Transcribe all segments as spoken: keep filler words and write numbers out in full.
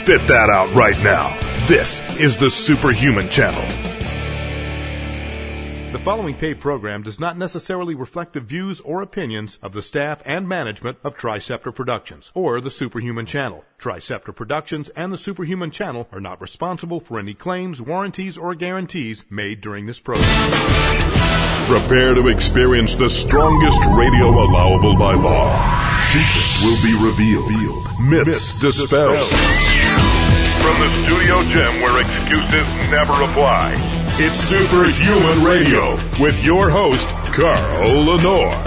Spit that out right now. This is the Superhuman Channel. The following paid program does not necessarily reflect the views or opinions of the staff and management of Triceptor Productions or the Superhuman Channel. Triceptor Productions and the Superhuman Channel are not responsible for any claims, warranties, or guarantees made during this program. Prepare to experience the strongest radio allowable by law. Secrets will be revealed. Myths, Myths dispelled. From the studio gym where excuses never apply. It's Superhuman Radio with your host, Carl Lenore.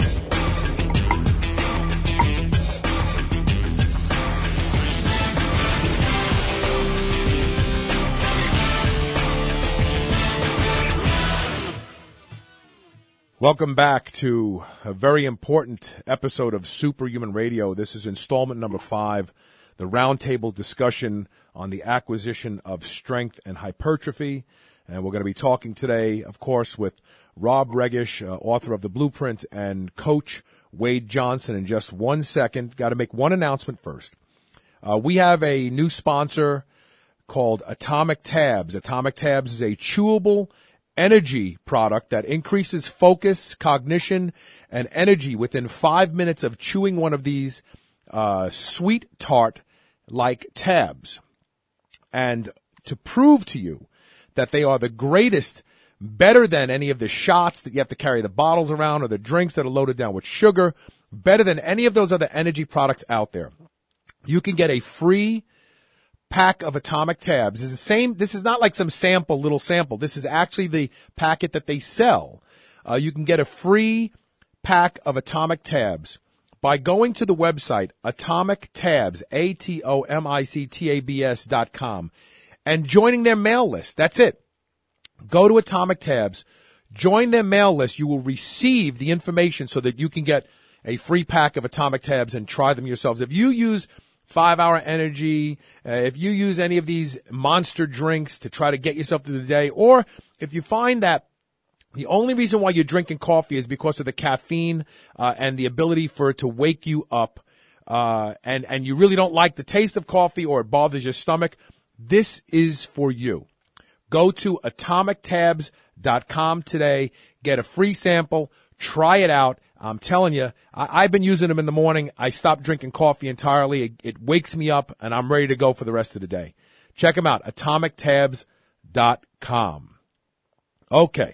Welcome back to a very important episode of Superhuman Radio. This is installment number five, the roundtable discussion on the acquisition of strength and hypertrophy. And we're going to be talking today, of course, with Rob Regish, uh, author of The Blueprint, and Coach Wade Johnson. In just one second, got to make one announcement first. Uh, we have a new sponsor called Atomic Tabs. Atomic Tabs is a chewable energy product that increases focus, cognition, and energy within five minutes of chewing one of these uh, sweet tart-like tabs. And to prove to you that they are the greatest, better than any of the shots that you have to carry the bottles around or the drinks that are loaded down with sugar, better than any of those other energy products out there, you can get a free pack of Atomic Tabs. It's the same. This is not like some sample, little sample. This is actually the packet that they sell. Uh, you can get a free pack of Atomic Tabs by going to the website Atomic Tabs, A T O M I C T A B S dot com, and joining their mail list. That's it. Go to Atomic Tabs, join their mail list. You will receive the information so that you can get a free pack of Atomic Tabs and try them yourselves. If you use Five Hour Energy, uh, if you use any of these monster drinks to try to get yourself through the day, or if you find that the only reason why you're drinking coffee is because of the caffeine uh, and the ability for it to wake you up, uh, and, and you really don't like the taste of coffee or it bothers your stomach, this is for you. Go to atomic tabs dot com today, get a free sample, try it out. I'm telling you, I, I've been using them in the morning. I stopped drinking coffee entirely. It, it wakes me up, and I'm ready to go for the rest of the day. Check them out, atomic tabs dot com. Okay.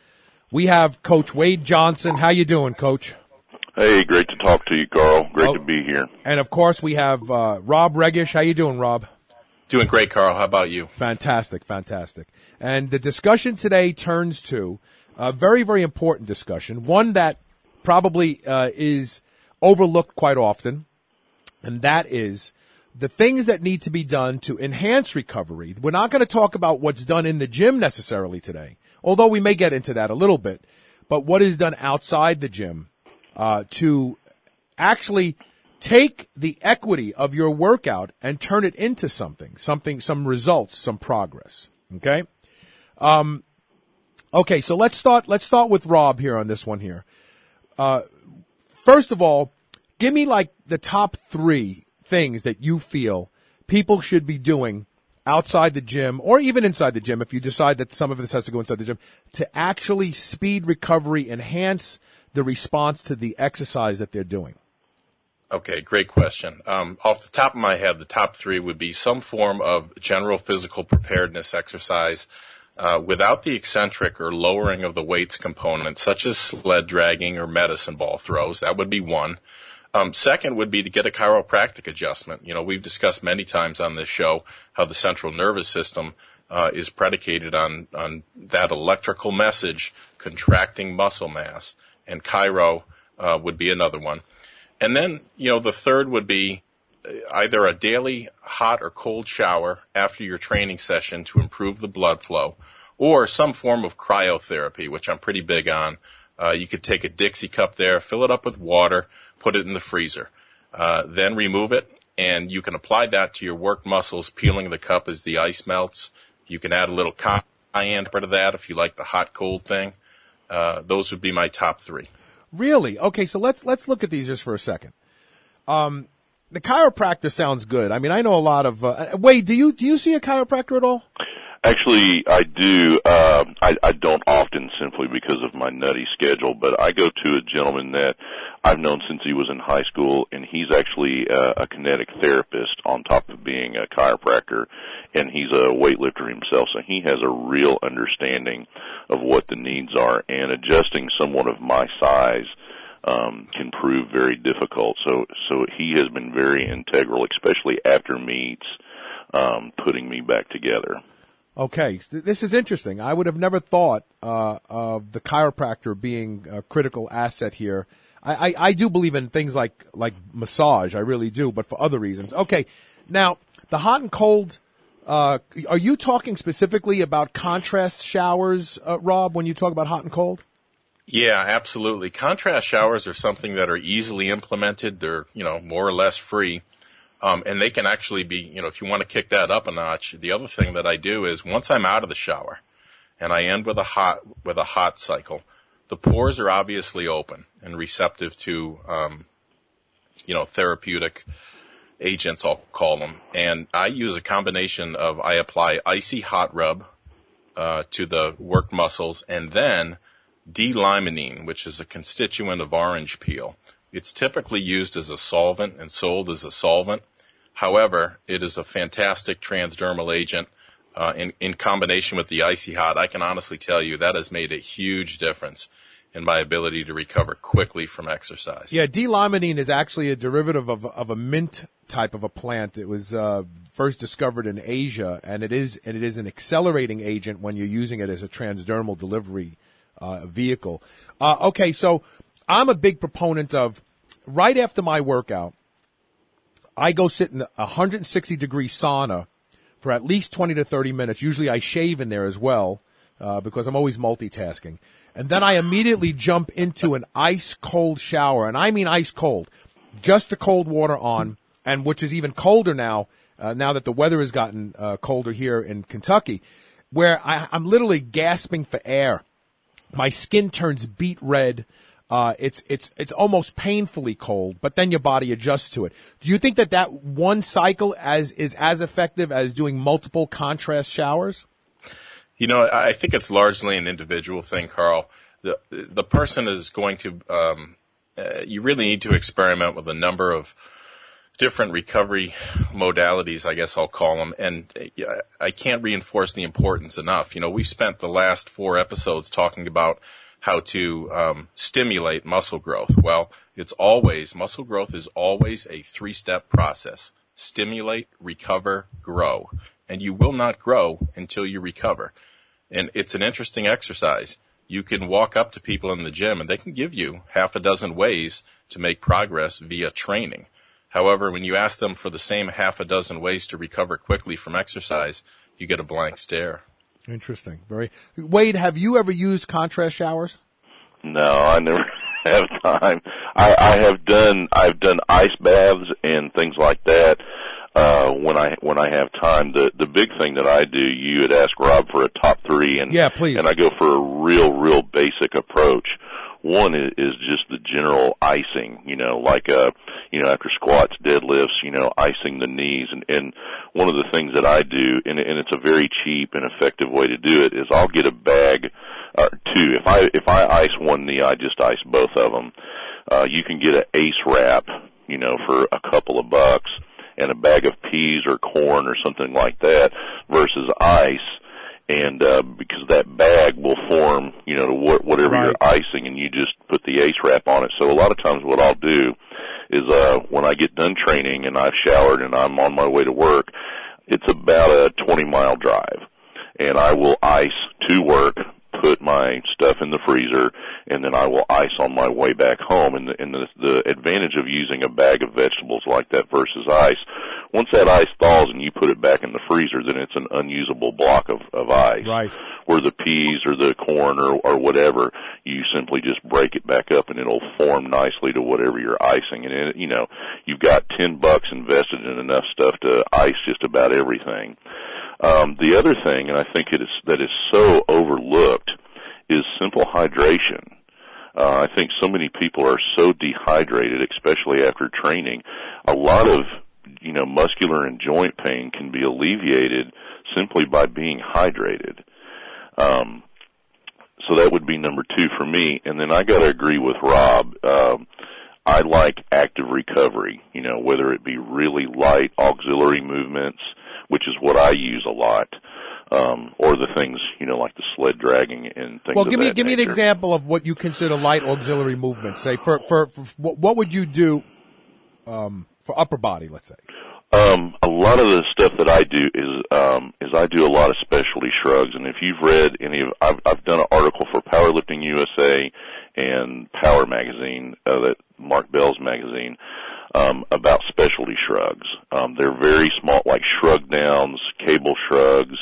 We have Coach Wade Johnson. How you doing, Coach? Hey, great to talk to you, Carl. Great oh, to be here. And, of course, we have uh, Rob Regish. How you doing, Rob? Doing great, Carl. How about you? Fantastic, fantastic. And the discussion today turns to a very, very important discussion, one that probably uh, is overlooked quite often, and that is the things that need to be done to enhance recovery. We're not going to talk about what's done in the gym necessarily today, although we may get into that a little bit, but what is done outside the gym uh, to actually take the equity of your workout and turn it into something, something, some results, some progress. Okay? Um, okay, so let's start, let's start with Rob here on this one here. Uh, first of all, give me like the top three things that you feel people should be doing outside the gym or even inside the gym if you decide that some of this has to go inside the gym to actually speed recovery, enhance the response to the exercise that they're doing. Okay, great question. Um, off the top of my head, the top three would be some form of general physical preparedness exercise Uh, without the eccentric or lowering of the weights component, such as sled dragging or medicine ball throws. That would be one. Um, second would be to get a chiropractic adjustment. You know, we've discussed many times on this show how the central nervous system uh, is predicated on, on that electrical message contracting muscle mass, and chiro uh, would be another one. And then, you know, the third would be either a daily hot or cold shower after your training session to improve the blood flow, or some form of cryotherapy, which I'm pretty big on. Uh, you could take a Dixie cup there, fill it up with water, put it in the freezer, uh, then remove it, and you can apply that to your work muscles, peeling the cup as the ice melts. You can add a little cayenne to that if you like the hot-cold thing. Uh, those would be my top three. Really? Okay, so let's let's look at these just for a second. Um, the chiropractor sounds good. I mean, I know a lot of, uh, Wade, do you, do you see a chiropractor at all? Actually, I do. Um, I, I don't often simply because of my nutty schedule, but I go to a gentleman that I've known since he was in high school, and he's actually uh, a kinetic therapist on top of being a chiropractor, and he's a weightlifter himself, so he has a real understanding of what the needs are, and adjusting someone of my size um, can prove very difficult. So, so he has been very integral, especially after meets, um, putting me back together. Okay, this is interesting. I would have never thought uh, of the chiropractor being a critical asset here. I, I, I do believe in things like, like massage, I really do, but for other reasons. Okay, now, the hot and cold, uh, are you talking specifically about contrast showers, uh, Rob, when you talk about hot and cold? Yeah, absolutely. Contrast showers are something that are easily implemented. They're, you know, more or less free. Um, and they can actually be, you know, if you want to kick that up a notch, the other thing that I do is once I'm out of the shower and I end with a hot, with a hot cycle, the pores are obviously open and receptive to, um, you know, therapeutic agents, I'll call them. And I use a combination of, I apply icy hot rub, uh, to the worked muscles, and then D-limonene, which is a constituent of orange peel. It's typically used as a solvent and sold as a solvent. However, it is a fantastic transdermal agent. Uh, in, in combination with the icy hot, I can honestly tell you that has made a huge difference in my ability to recover quickly from exercise. Yeah, D-limonene is actually a derivative of, of a mint type of a plant. It was uh, first discovered in Asia, and it is and it is an accelerating agent when you're using it as a transdermal delivery uh, vehicle. Uh, okay, so I'm a big proponent of, right after my workout, I go sit in a one hundred sixty degree sauna for at least twenty to thirty minutes. Usually I shave in there as well, uh, because I'm always multitasking. And then I immediately jump into an ice cold shower, and I mean ice cold. Just the cold water on, and which is even colder now, uh, now that the weather has gotten uh, colder here in Kentucky, where I, I'm literally gasping for air. My skin turns beet red. Uh, it's, it's, it's almost painfully cold, but then your body adjusts to it. Do you think that that one cycle as, is as effective as doing multiple contrast showers? You know, I think it's largely an individual thing, Carl. The, the person is going to, um, uh, you really need to experiment with a number of different recovery modalities, I guess I'll call them. And uh, I can't reinforce the importance enough. You know, we've spent the last four episodes talking about how to um, stimulate muscle growth. Well, it's always, muscle growth is always a three-step process. Stimulate, recover, grow. And you will not grow until you recover. And it's an interesting exercise. You can walk up to people in the gym and they can give you half a dozen ways to make progress via training. However, when you ask them for the same half a dozen ways to recover quickly from exercise, you get a blank stare. Interesting. Very. Wade, have you ever used contrast showers? No, I never have time. I, I have done I've done ice baths and things like that uh, when I when I have time. The the big thing that I do, you had asked Rob for a top three, and yeah, please. And I go for a real real basic approach. One is, is just the general icing, you know, like, uh, you know, after squats, deadlifts, you know, icing the knees. And, and one of the things that I do, and, and it's a very cheap and effective way to do it, is I'll get a bag, or two. If I, if I ice one knee, I just ice both of them. Uh, you can get an ace wrap, you know, for a couple of bucks, and a bag of peas or corn or something like that versus ice. And, uh, because that bag will form, you know, to wh- whatever right. you're icing, and you just put the ace wrap on it. So a lot of times what I'll do is, uh, when I get done training and I've showered and I'm on my way to work, it's about a twenty mile drive. And I will ice to work, put my stuff in the freezer, and then I will ice on my way back home. And the, and the, the advantage of using a bag of vegetables like that versus ice, once that ice thaws and you put it back in the freezer, then it's an unusable block of, of ice. Right. Where the peas or the corn or, or whatever, you simply just break it back up and it'll form nicely to whatever you're icing. And, it, you know, you've got ten bucks invested in enough stuff to ice just about everything. Um, the other thing, and I think it is, that is so overlooked, is simple hydration. Uh, I think so many people are so dehydrated, especially after training. A lot of, you know, muscular and joint pain can be alleviated simply by being hydrated. Um, so that would be number two for me. And then I got to agree with Rob. Um, I like active recovery, you know, whether it be really light auxiliary movements, which is what I use a lot, um, or the things, you know, like the sled dragging and things well, of give me that give me an nature. example of what you consider light auxiliary movements. Say, for, for, for what would you do um, for upper body, let's say? Um, a lot of the stuff that I do is, um, is I do a lot of specialty shrugs. And if you've read any of, I've, I've done an article for Powerlifting U S A and Power Magazine, uh, that Mark Bell's magazine, um, about specialty shrugs. Um, they're very small, like shrug downs, cable shrugs,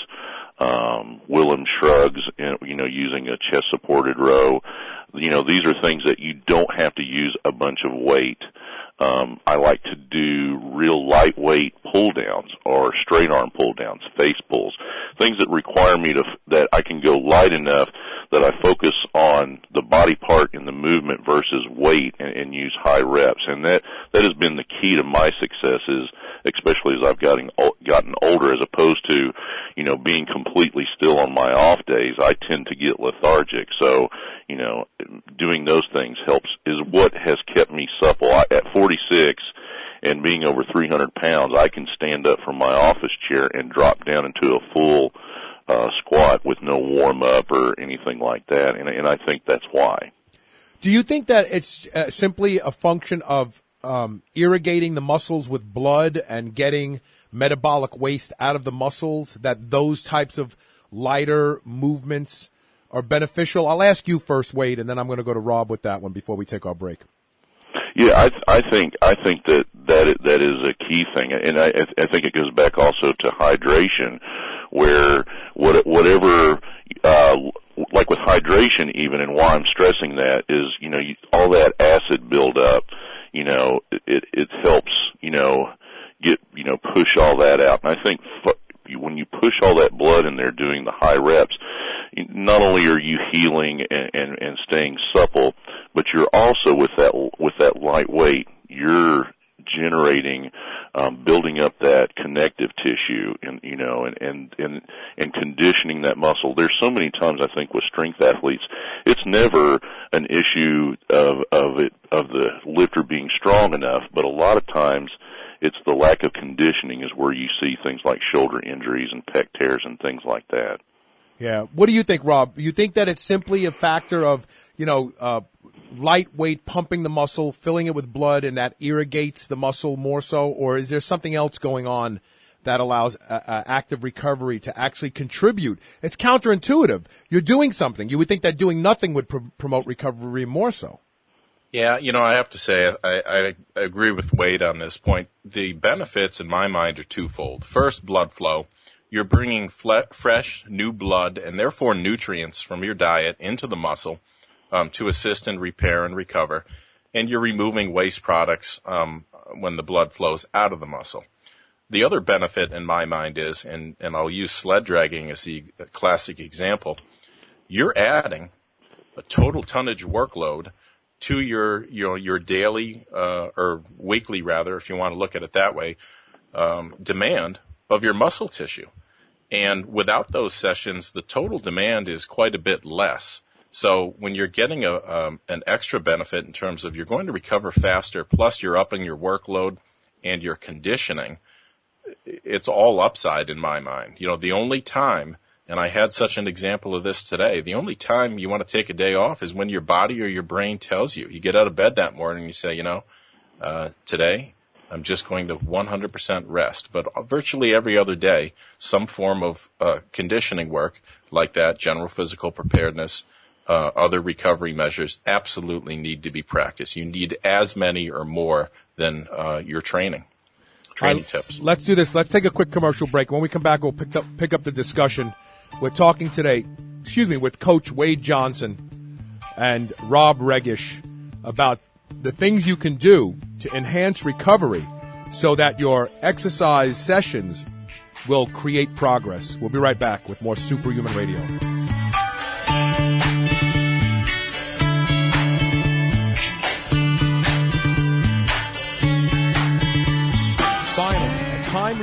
um, Willem shrugs, you know, using a chest supported row. You know, these are things that you don't have to use a bunch of weight. Um, I like to do real lightweight pull downs or straight arm pull downs, face pulls, things that require me to, that I can go light enough that I focus on the body part in the movement versus weight and, and use high reps. And that, that has been the key to my successes, especially as I've gotten, gotten older, as opposed to, you know, being completely still on my off days. I tend to get lethargic. So, you know, doing those things helps, is what has kept me supple. I, at forty-six and being over three hundred pounds, I can stand up from my office chair and drop down into a full uh, squat with no warm up or anything like that. And, and I think that's why. Do you think that it's uh, simply a function of um, irrigating the muscles with blood and getting metabolic waste out of the muscles, that those types of lighter movements are beneficial? I'll ask you first, Wade, and then I'm going to go to Rob with that one before we take our break. Yeah, I, I think I think that that it, that is a key thing, and I, I think it goes back also to hydration, where what, whatever, uh, like with hydration, even, and why I'm stressing that is, you know, you, all that acid buildup, you know, it it helps, you know, get, you know, push all that out, and I think when you push all that blood in there doing the high reps, not only are you healing and, and, and staying supple, but you're also with that with that light weight, you're generating, um, building up that connective tissue, and you know, and, and and and conditioning that muscle. There's so many times I think with strength athletes, it's never an issue of of it of the lifter being strong enough, but a lot of times it's the lack of conditioning is where you see things like shoulder injuries and pec tears and things like that. Yeah. What do you think, Rob? You think that it's simply a factor of, you know, uh, lightweight pumping the muscle, filling it with blood, and that irrigates the muscle more so? Or is there something else going on that allows uh, uh, active recovery to actually contribute? It's counterintuitive. You're doing something. You would think that doing nothing would pr- promote recovery more so. Yeah, you know, I have to say, I, I agree with Wade on this point. The benefits, in my mind, are twofold. First, blood flow. You're bringing fle- fresh, new blood, and therefore nutrients from your diet into the muscle um, to assist in repair and recover. And you're removing waste products um, when the blood flows out of the muscle. The other benefit, in my mind, is, and, and I'll use sled dragging as the classic example, you're adding a total tonnage workload to your, you know, your daily, uh, or weekly rather, if you want to look at it that way, um, demand of your muscle tissue. And without those sessions, the total demand is quite a bit less. So when you're getting a, um, an extra benefit in terms of you're going to recover faster, plus you're upping your workload and your conditioning, it's all upside in my mind. You know, the only time, and I had such an example of this today, the only time you want to take a day off is when your body or your brain tells you. You get out of bed that morning and you say, you know, uh, today I'm just going to one hundred percent rest. But virtually every other day, some form of uh, conditioning work like that, general physical preparedness, uh, other recovery measures absolutely need to be practiced. You need as many or more than uh, your training. Training right, tips. Let's do this. Let's take a quick commercial break. When we come back, we'll pick up, pick up the discussion. We're talking today, excuse me, with Coach Wade Johnson and Rob Regish about the things you can do to enhance recovery so that your exercise sessions will create progress. We'll be right back with more Superhuman Radio.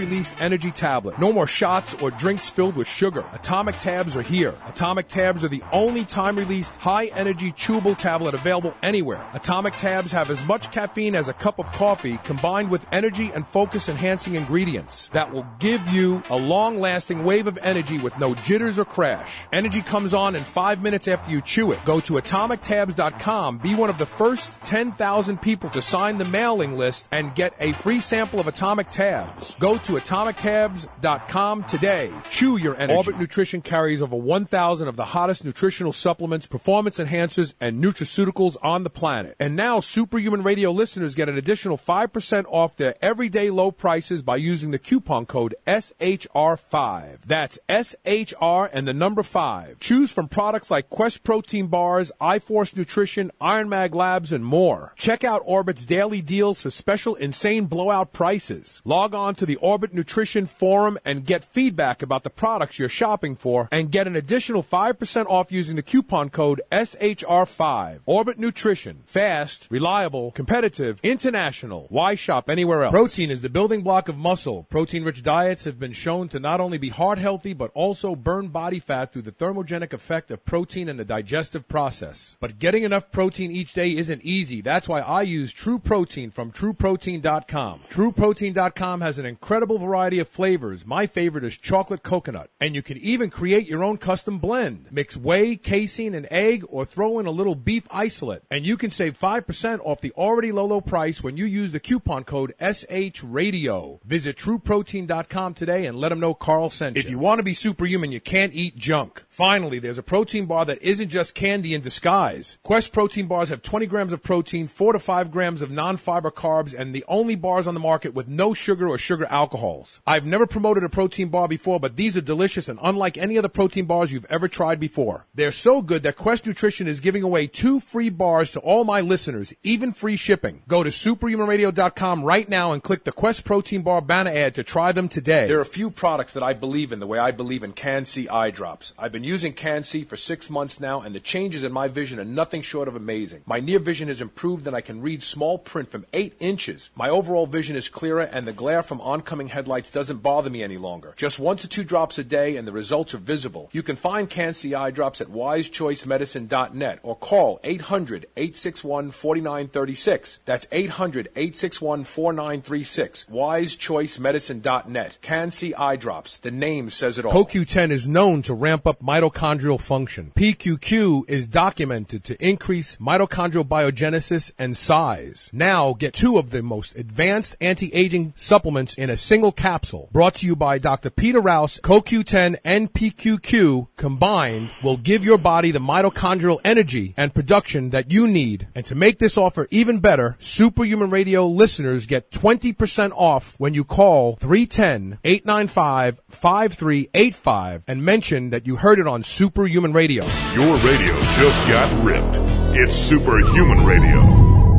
time-released energy tablet. No more shots or drinks filled with sugar. Atomic Tabs are here. Atomic Tabs are the only time-released high-energy chewable tablet available anywhere. Atomic Tabs have as much caffeine as a cup of coffee combined with energy and focus-enhancing ingredients that will give you a long-lasting wave of energy with no jitters or crash. Energy comes on in five minutes after you chew it. Go to atomic tabs dot com. Be one of the first ten thousand people to sign the mailing list and get a free sample of Atomic Tabs. Go to atomic tabs dot com today. Chew your energy. Orbit Nutrition carries over one thousand of the hottest nutritional supplements, performance enhancers, and nutraceuticals on the planet. And now Superhuman Radio listeners get an additional five percent off their everyday low prices by using the coupon code S H R five. That's S H R and the number five. Choose from products like Quest Protein Bars, iForce Nutrition, Iron Mag Labs, and more. Check out Orbit's daily deals for special insane blowout prices. Log on to the Orbit Nutrition Forum and get feedback about the products you're shopping for and get an additional five percent off using the coupon code S H R five. Orbit Nutrition. Fast, reliable, competitive, international. Why shop anywhere else? Protein is the building block of muscle. Protein-rich diets have been shown to not only be heart healthy, but also burn body fat through the thermogenic effect of protein in the digestive process. But getting enough protein each day isn't easy. That's why I use True Protein from true protein dot com. true protein dot com has an incredible variety of flavors. My favorite is chocolate coconut. And you can even create your own custom blend. Mix whey, casein, and egg, or throw in a little beef isolate. And you can save five percent off the already low, low price when you use the coupon code S H Radio. Visit true protein dot com today and let them know Carl sent you. If you want to be superhuman, you can't eat junk. Finally, there's a protein bar that isn't just candy in disguise. Quest protein bars have twenty grams of protein, four to five grams of non-fiber carbs, and the only bars on the market with no sugar or sugar alcohols. I've never promoted a protein bar before, but these are delicious and unlike any other protein bars you've ever tried before. They're so good that Quest Nutrition is giving away two free bars to all my listeners, even free shipping. Go to superhuman radio dot com right now and click the Quest Protein Bar banner ad to try them today. There are a few products that I believe in the way I believe in Can-C eye drops. I've been using Can-C for six months now, and the changes in my vision are nothing short of amazing. My near vision has improved, and I can read small print from eight inches. My overall vision is clearer, and the glare from oncoming headlights doesn't bother me any longer. Just one to two drops a day, and the results are visible. You can find Can-C eye drops at wise choice medicine dot net or call eight hundred, eight six one, four nine three six. That's eight hundred, eight six one, four nine three six. wise choice medicine dot net. Can-C eye drops. The name says it all. C O Q ten is known to ramp up mitochondrial function. P Q Q is documented to increase mitochondrial biogenesis and size. Now get two of the most advanced anti-aging supplements in a single capsule. Brought to you by Doctor Peter Rouse. C O Q ten and P Q Q combined will give your body the mitochondrial energy and production that you need. And to make this offer even better, Superhuman Radio listeners get twenty percent off when you call three one zero, eight nine five, five three eight five and mention that you heard it on Superhuman Radio. Your radio just got ripped. It's Superhuman Radio.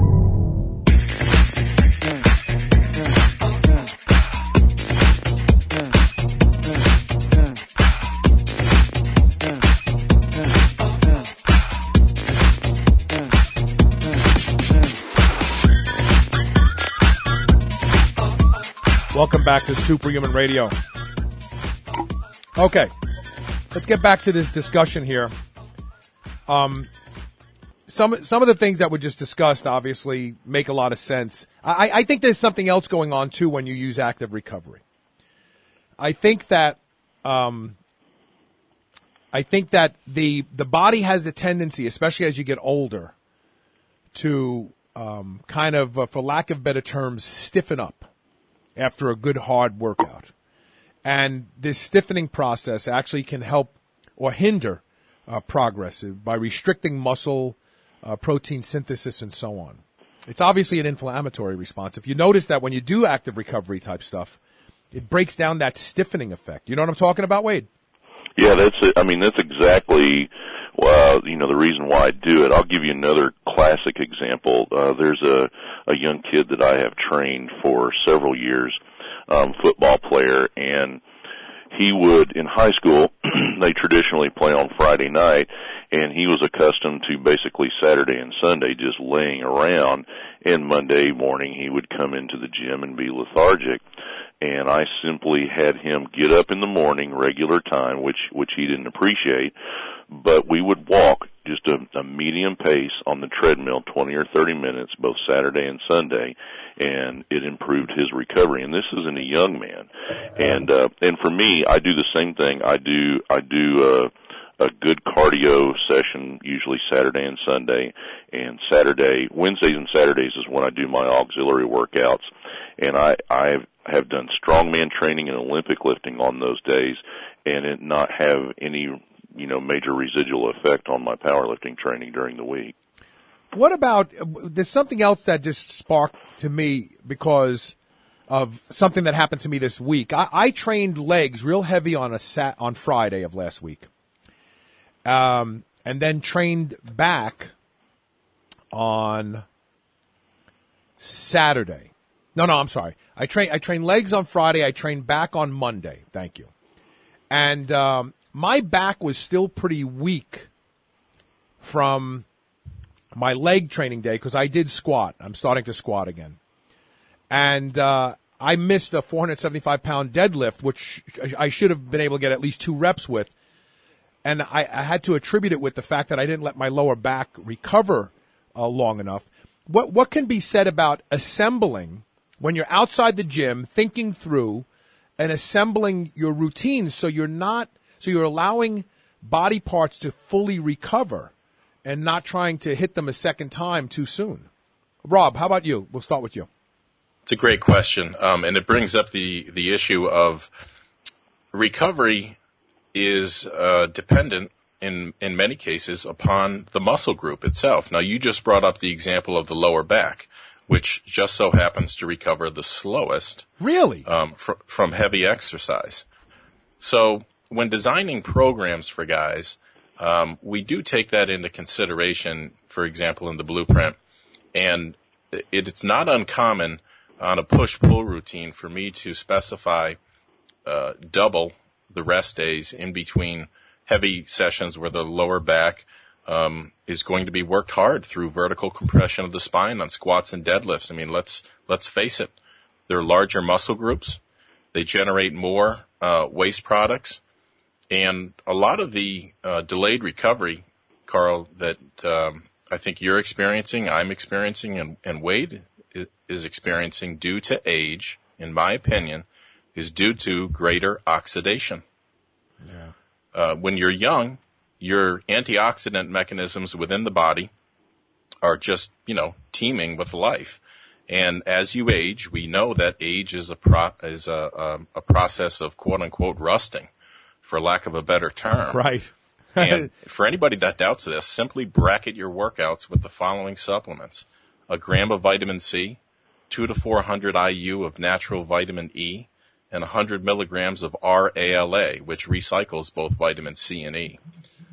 Welcome back to Superhuman Radio. Okay, let's get back to this discussion here. Um, some some of the things that were just discussed obviously make a lot of sense. I, I think there's something else going on too when you use active recovery. I think that um, I think that the the body has the tendency, especially as you get older, to um, kind of, uh, for lack of better terms, stiffen up after a good hard workout. And this stiffening process actually can help or hinder uh, progress by restricting muscle, uh, protein synthesis, and so on. It's obviously an inflammatory response. If you notice that when you do active recovery type stuff, it breaks down that stiffening effect. You know what I'm talking about, Wade? Yeah, that's it. I mean, that's exactly, uh, you know, the reason why I do it. I'll give you another classic example. Uh, there's a, a young kid that I have trained for several years, um, football player, and he would, in high school, they traditionally play on Friday night, and he was accustomed to basically Saturday and Sunday just laying around, and Monday morning he would come into the gym and be lethargic. and I simply had him get up in the morning, regular time, which which he didn't appreciate, but we would walk just a, a medium pace on the treadmill, twenty or thirty minutes, both Saturday and Sunday, and it improved his recovery. And this is in a young man. And uh, and for me, I do the same thing. I do I do uh, a good cardio session, usually Saturday and Sunday. And Saturday, Wednesdays and Saturdays is when I do my auxiliary workouts. And I I have done strongman training and Olympic lifting on those days, and it not have any you know major residual effect on my powerlifting training during the week. What about, there's something else that just sparked to me because of something that happened to me this week. I, I trained legs real heavy on a sat, on Friday of last week. Um, and then trained back on Saturday. No, no, I'm sorry. I train, I trained legs on Friday. I trained back on Monday. Thank you. And, um, my back was still pretty weak from my leg training day because I did squat. I'm starting to squat again. And uh, I missed a four hundred seventy-five pound deadlift, which I should have been able to get at least two reps with. And I, I had to attribute it with the fact that I didn't let my lower back recover uh, long enough. What what can be said about assembling when you're outside the gym, thinking through and assembling your routines so you're not so you're allowing body parts to fully recover and not trying to hit them a second time too soon? Rob, how about you? We'll start with you. It's a great question, um, and it brings up the, the issue of recovery is uh, dependent in in many cases upon the muscle group itself. Now, you just brought up the example of the lower back, which just so happens to recover the slowest. Really? Um, fr- from heavy exercise. So when designing programs for guys, Um, we do take that into consideration, for example, in the blueprint, and it, it's not uncommon on a push-pull routine for me to specify uh, double the rest days in between heavy sessions where the lower back um, is going to be worked hard through vertical compression of the spine on squats and deadlifts. I mean, let's let's face it, they're larger muscle groups. They generate more uh, waste products. And a lot of the uh, delayed recovery, Carl, that um, I think you're experiencing, I'm experiencing, and, and Wade is experiencing due to age, in my opinion, is due to greater oxidation. Yeah. Uh, when you're young, your antioxidant mechanisms within the body are just, you know, teeming with life. And as you age, we know that age is a pro- is a, a, a process of quote unquote rusting, for lack of a better term. Right. And for anybody that doubts this, simply bracket your workouts with the following supplements: a gram of vitamin C, two to four hundred I U of natural vitamin E, and one hundred milligrams of R A L A, which recycles both vitamin C and E.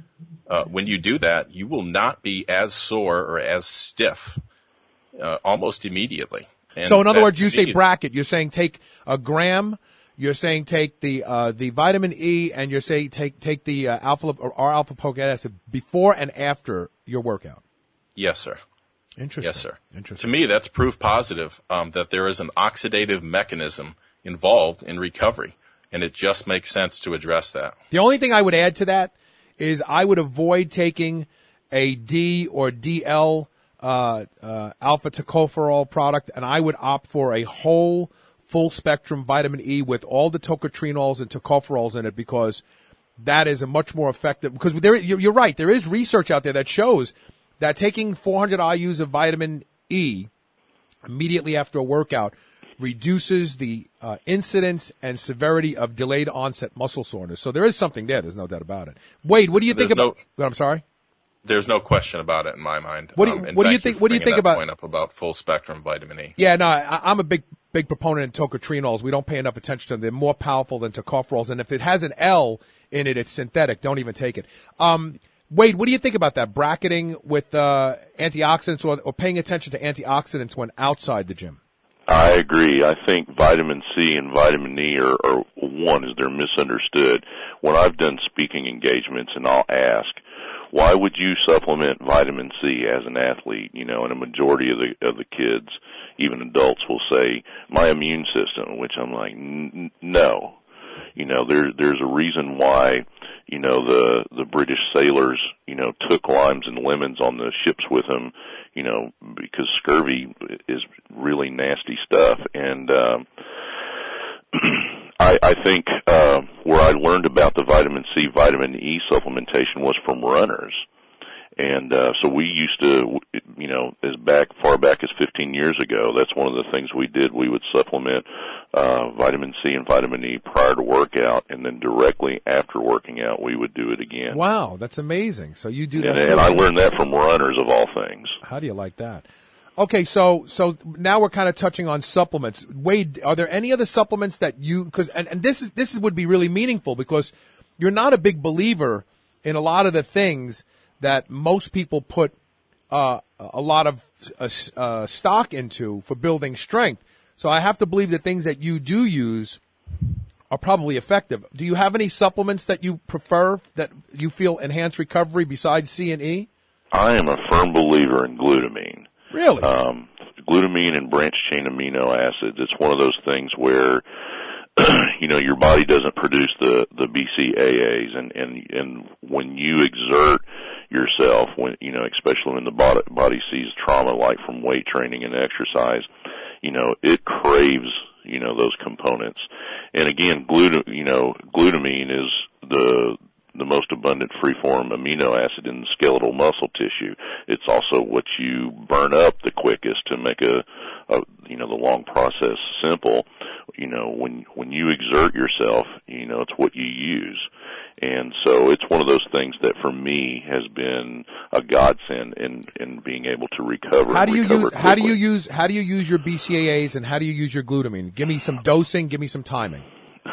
Uh, when you do that, you will not be as sore or as stiff uh, almost immediately. And so in other that, words, you say me, bracket. You're saying take a gram. You're saying take the uh, the vitamin E, and you're saying take take the uh, alpha or R alpha procaine acid before and after your workout. Yes, sir. Interesting. Yes, sir. Interesting. To me, that's proof positive um, that there is an oxidative mechanism involved in recovery, and it just makes sense to address that. The only thing I would add to that is I would avoid taking a D or D L uh, uh, alpha tocopherol product, and I would opt for a whole full spectrum vitamin E with all the tocotrienols and tocopherols in it, because that is a much more effective, because there, you're right, there is research out there that shows that taking four hundred I U's of vitamin E immediately after a workout reduces the uh, incidence and severity of delayed onset muscle soreness. So there is something there. There's no doubt about it. Wade, what do you There's think about? no- I'm sorry. There's no question about it in my mind. What do you- Um, and what do you thank think- for what do you bringing think that about- point up about full spectrum vitamin E? Yeah, no, I, I'm a big, big proponent of tocotrienols. We don't pay enough attention to them. They're more powerful than tocopherols, and if it has an L in it, it's synthetic. Don't even take it. Um, Wade, what do you think about that? Bracketing with uh, antioxidants, or, or paying attention to antioxidants when outside the gym? I agree. I think vitamin C and vitamin E are, are one, is they're misunderstood. When I've done speaking engagements, and I'll ask, why would you supplement vitamin C as an athlete? You know, and a majority of the of the kids, even adults will say, my immune system, which I'm like, N- no. You know, there, there's a reason why, you know, the, the British sailors, you know, took limes and lemons on the ships with them, you know, because scurvy is really nasty stuff. And, um, I, I think, uh, where I learned about the vitamin C, vitamin E supplementation was from runners. And, uh, so we used to, you know, as back, far back as fifteen years ago, that's one of the things we did. We would supplement, uh, vitamin C and vitamin E prior to workout, and then directly after working out, we would do it again. Wow, that's amazing. So you do that. And, and I learned that from runners of all things. How do you like that? Okay, so so now we're kind of touching on supplements. Wade, are there any other supplements that you, because, and, and this is, this is, would be really meaningful because you're not a big believer in a lot of the things that most people put uh, a lot of uh, uh, stock into for building strength. So I have to believe that things that you do use are probably effective. Do you have any supplements that you prefer that you feel enhance recovery besides C and E? I am a firm believer in glutamine. Really? Um, glutamine and branched-chain amino acids, it's one of those things where, you know, your body doesn't produce the, the B C A As, and, and, and when you exert yourself, when, you know, especially when the body, body sees trauma like from weight training and exercise, you know, it craves, you know, those components. And again, gluta, you know, glutamine is the, the most abundant free-form amino acid in the skeletal muscle tissue. It's also what you burn up the quickest to make a, a you know, the long process simple. You know, when, when you exert yourself, you know, it's what you use. And so it's one of those things that for me has been a godsend in, in being able to recover. How do you recover use, how do you quickly. use, how do you use your B C A As and how do you use your glutamine? Give me some dosing, give me some timing.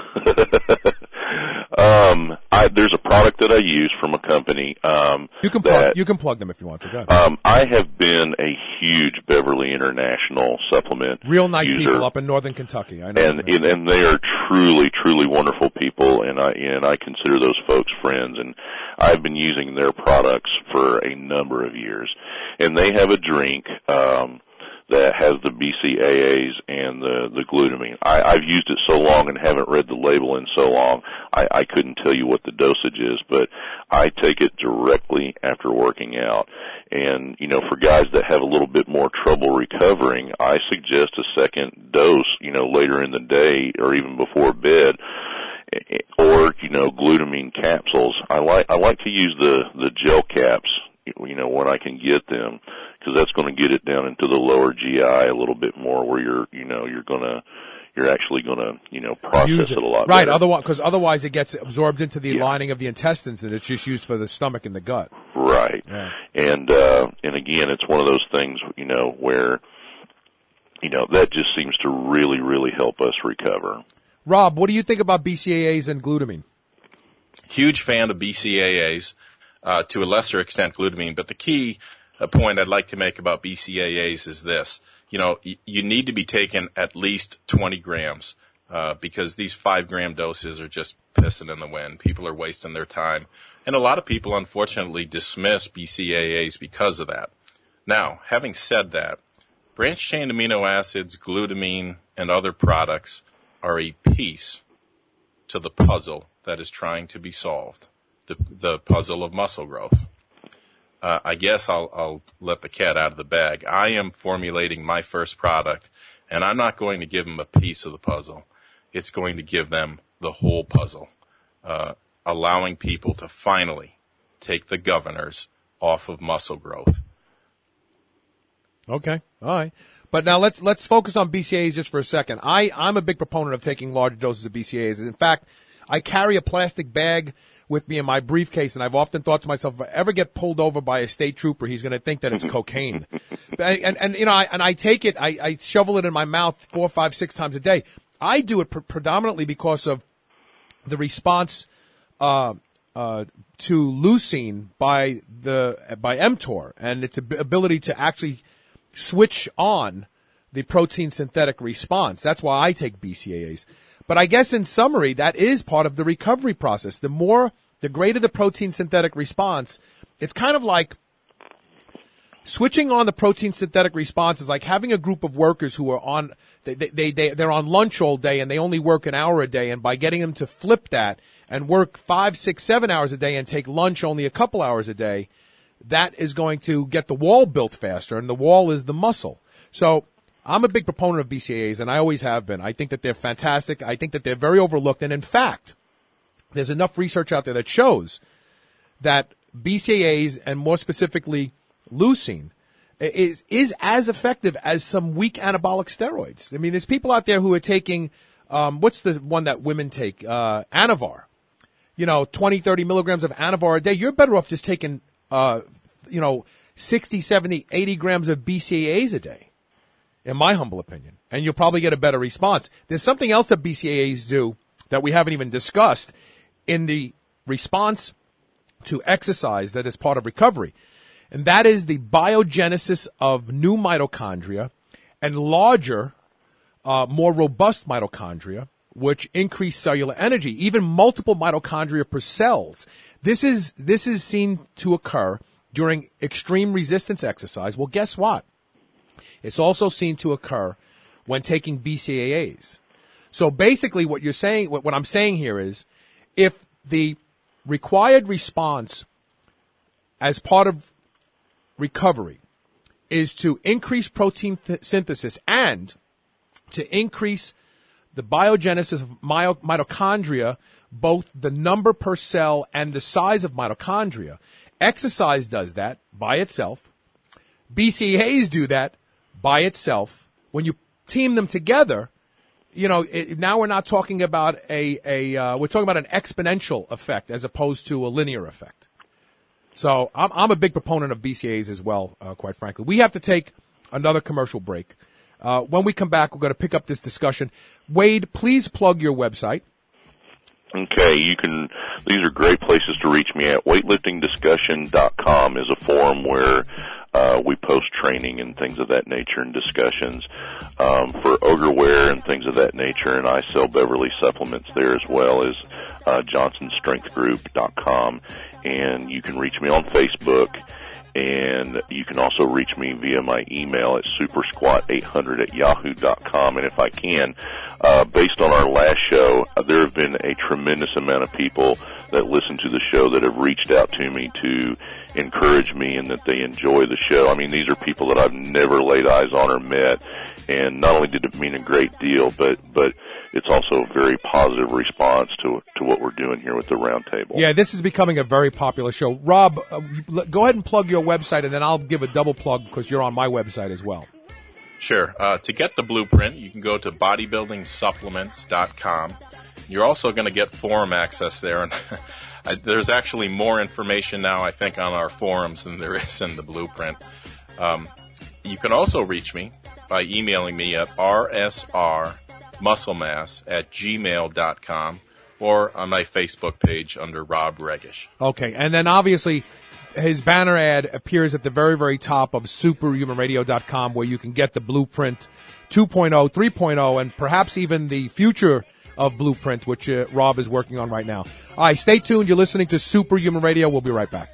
Um, I, there's a product that I use from a company. Um, You can that, plug, you can plug them if you want to. Go ahead. Um, I have been a huge Beverly International supplement Real nice user, people up in northern Kentucky. I know. and, and and they are truly, truly wonderful people, and I and I consider those folks friends. And I've been using their products for a number of years, and they have a drink. Um, that has the B C A As and the, the glutamine. I, I've used it so long and haven't read the label in so long, I, I couldn't tell you what the dosage is, but I take it directly after working out. And, you know, for guys that have a little bit more trouble recovering, I suggest a second dose, you know, later in the day or even before bed. Or, you know, glutamine capsules. I like, I like to use the, the gel caps, you know, when I can get them, because that's going to get it down into the lower G I a little bit more, where you're, you know, you're going to, you're actually going to, you know, process Use it. it a lot right. better. Otherwise, because otherwise it gets absorbed into the Yeah. lining of the intestines, and it's just used for the stomach and the gut. Right. Yeah. And, uh, and again, it's one of those things, you know, where, you know, that just seems to really, really help us recover. Rob, what do you think about B C A As and glutamine? Huge fan of B C A As, uh, to a lesser extent glutamine, but the key uh, point I'd like to make about B C A As is this. You know, y- you need to be taking at least twenty grams, uh, because these five gram doses are just pissing in the wind. People are wasting their time. And a lot of people, unfortunately, dismiss B C A As because of that. Now, having said that, branched-chain amino acids, glutamine, and other products are a piece to the puzzle that is trying to be solved, the, the puzzle of muscle growth. Uh, I guess I'll, I'll let the cat out of the bag. I am formulating my first product, and I'm not going to give them a piece of the puzzle. It's going to give them the whole puzzle, uh, allowing people to finally take the governors off of muscle growth. Okay, all right. But now let's let's focus on B C A As just for a second. I, I'm a big proponent of taking large doses of B C A As. In fact, I carry a plastic bag with me in my briefcase, and I've often thought to myself, if I ever get pulled over by a state trooper, he's going to think that it's cocaine. and, and, and, you know, I, and I take it, I, I shovel it in my mouth four, five, six times a day. I do it pre- predominantly because of the response uh, uh, to leucine by the by mTOR and its ab- ability to actually switch on the protein synthetic response. That's why I take B C A As. But I guess in summary, that is part of the recovery process. The more, the greater the protein synthetic response, it's kind of like switching on the protein synthetic response is like having a group of workers who are on, they, they, they, they're on lunch all day and they only work an hour a day. And by getting them to flip that and work five, six, seven hours a day and take lunch only a couple hours a day, that is going to get the wall built faster, and the wall is the muscle. So I'm a big proponent of B C A As, and I always have been. I think that they're fantastic. I think that they're very overlooked. And in fact, there's enough research out there that shows that B C A As, and more specifically leucine, is is as effective as some weak anabolic steroids. I mean, there's people out there who are taking, um, what's the one that women take? Uh, Anavar. You know, twenty, thirty milligrams of Anavar a day. You're better off just taking, uh, you know, sixty, seventy, eighty grams of B C A As a day, in my humble opinion. And you'll probably get a better response. There's something else that B C A As do that we haven't even discussed in the response to exercise that is part of recovery. And that is the biogenesis of new mitochondria and larger, uh, more robust mitochondria, which increase cellular energy, even multiple mitochondria per cells. This is, this is seen to occur during extreme resistance exercise. Well, guess what? It's also seen to occur when taking B C A As. So basically what you're saying, what, what I'm saying here is, if the required response as part of recovery is to increase protein th- synthesis and to increase the biogenesis of my- mitochondria, both the number per cell and the size of mitochondria. Exercise does that by itself. B C A As do that by itself. When you team them together, you know, it, now we're not talking about a, a uh, we're talking about an exponential effect as opposed to a linear effect. So I'm, I'm a big proponent of B C A As as well, uh, quite frankly. We have to take another commercial break. Uh, when we come back, we're going to pick up this discussion. Wade, please plug your website. Okay, you can, these are great places to reach me at. weightlifting discussion dot com is a forum where uh, we post training and things of that nature and discussions um, for Ogre Wear and things of that nature, and I sell Beverly supplements there as well as uh, johnson strength group dot com. And you can reach me on Facebook, and you can also reach me via my email at super squat eight hundred at yahoo dot com. And if I can, uh, based on our last show, uh, there have been a tremendous amount of people that listen to the show that have reached out to me to encourage me and that they enjoy the show. I mean, these are people that I've never laid eyes on or met, and not only did it mean a great deal, but, but it's also a very positive response to to what we're doing here with the Roundtable. Yeah, this is becoming a very popular show. Rob, uh, go ahead and plug your website, and then I'll give a double plug because you're on my website as well. Sure. Uh, to get the blueprint, you can go to bodybuilding supplements dot com. You're also going to get forum access there, and there's actually more information now, I think, on our forums than there is in the blueprint. Um, you can also reach me by emailing me at r s r muscle mass at gmail dot com or on my Facebook page under Rob Regish. Okay, and then obviously his banner ad appears at the very, very top of superhuman radio dot com, where you can get the Blueprint two point oh, three point oh, and perhaps even the future of Blueprint, which uh, Rob is working on right now. All right, stay tuned. You're listening to Superhuman Radio. We'll be right back.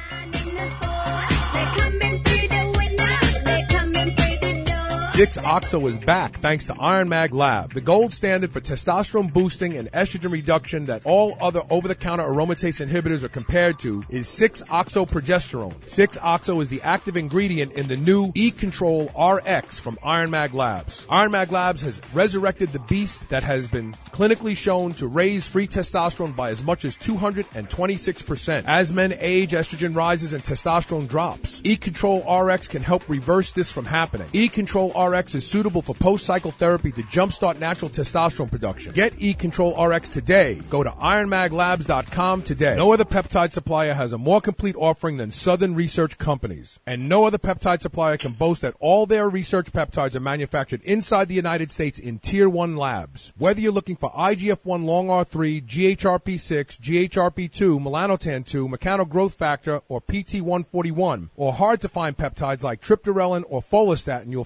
six oxo is back thanks to Iron Mag Lab, the gold standard for testosterone boosting and estrogen reduction that all other over-the-counter aromatase inhibitors are compared to is six oxo progesterone. six oxo is the active ingredient in the new E-Control R X from Iron Mag Labs. Iron Mag Labs has resurrected the beast that has been clinically shown to raise free testosterone by as much as two hundred twenty-six percent. As men age, estrogen rises and testosterone drops. E-Control R X can help reverse this from happening. E-Control R X is suitable for post-cycle therapy to jumpstart natural testosterone production. Get E-Control R X today. Go to iron mag labs dot com today. No other peptide supplier has a more complete offering than Southern Research Companies. And no other peptide supplier can boast that all their research peptides are manufactured inside the United States in Tier one labs. Whether you're looking for I G F one long R three, G H R P six, G H R P two, melanotan two, mechano growth factor, or P T one forty-one, or hard-to-find peptides like triptorelin or follistatin, you'll find them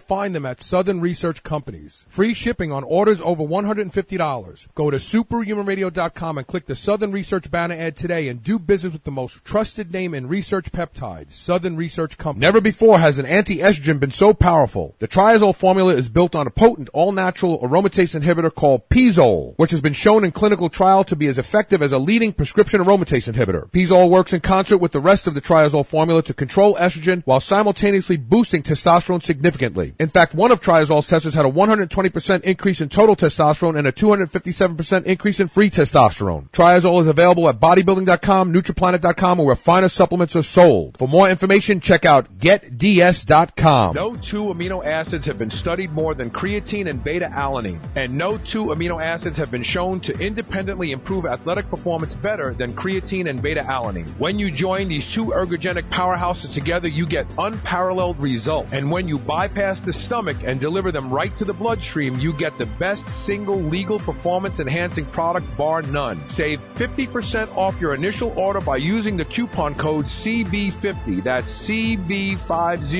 at Southern Research Companies. Free shipping on orders over one hundred fifty dollars. Go to superhuman radio dot com and click the Southern Research banner ad today and do business with the most trusted name in research peptides, Southern Research Company. Never before has an anti-estrogen been so powerful. The triazole formula is built on a potent all-natural aromatase inhibitor called Pizole, which has been shown in clinical trial to be as effective as a leading prescription aromatase inhibitor. Pizole works in concert with the rest of the triazole formula to control estrogen while simultaneously boosting testosterone significantly. In fact, one of triazole's testers had a one hundred twenty percent increase in total testosterone and a two hundred fifty-seven percent increase in free testosterone. Triazole is available at bodybuilding dot com, nutriplanet dot com, or where finer supplements are sold. For more information, check out get d s dot com. No two amino acids have been studied more than creatine and beta-alanine, and no two amino acids have been shown to independently improve athletic performance better than creatine and beta-alanine. When you join these two ergogenic powerhouses together, you get unparalleled results. And when you bypass the stomach and deliver them right to the bloodstream, you get the best single legal performance-enhancing product bar none. Save fifty percent off your initial order by using the coupon code C B fifty. That's C B fifty.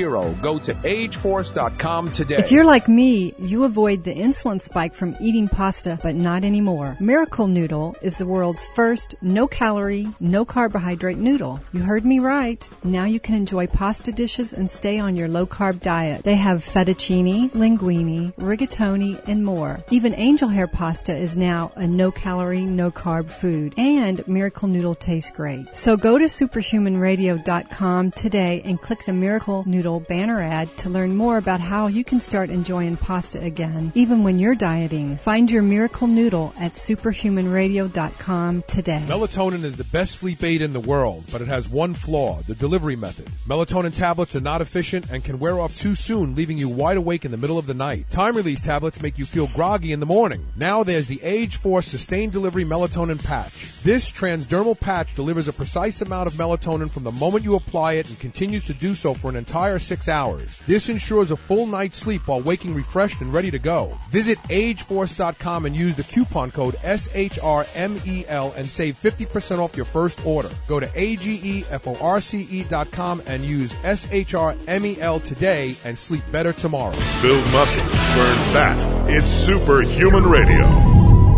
Go to age force dot com today. If you're like me, you avoid the insulin spike from eating pasta, but not anymore. Miracle Noodle is the world's first no-calorie, no-carbohydrate noodle. You heard me right. Now you can enjoy pasta dishes and stay on your low-carb diet. They have fettuccine, linguine, rigatoni, and more. Even angel hair pasta is now a no-calorie, no-carb food. And Miracle Noodle tastes great. So go to superhuman radio dot com today and click the Miracle Noodle banner ad to learn more about how you can start enjoying pasta again, even when you're dieting. Find your Miracle Noodle at superhuman radio dot com today. Melatonin is the best sleep aid in the world, but it has one flaw, the delivery method. Melatonin tablets are not efficient and can wear off too soon, leaving you wide awake in the middle of the night. Time-release tablets make you feel groggy in the morning. Now there's the Age Force Sustained Delivery Melatonin Patch. This transdermal patch delivers a precise amount of melatonin from the moment you apply it and continues to do so for an entire six hours. This ensures a full night's sleep while waking refreshed and ready to go. Visit age force dot com and use the coupon code S H R M E L and save fifty percent off your first order. Go to A G E F O R C E dot com and use S H R M E L today and sleep better tomorrow. Build muscle, burn fat. It's Superhuman Radio.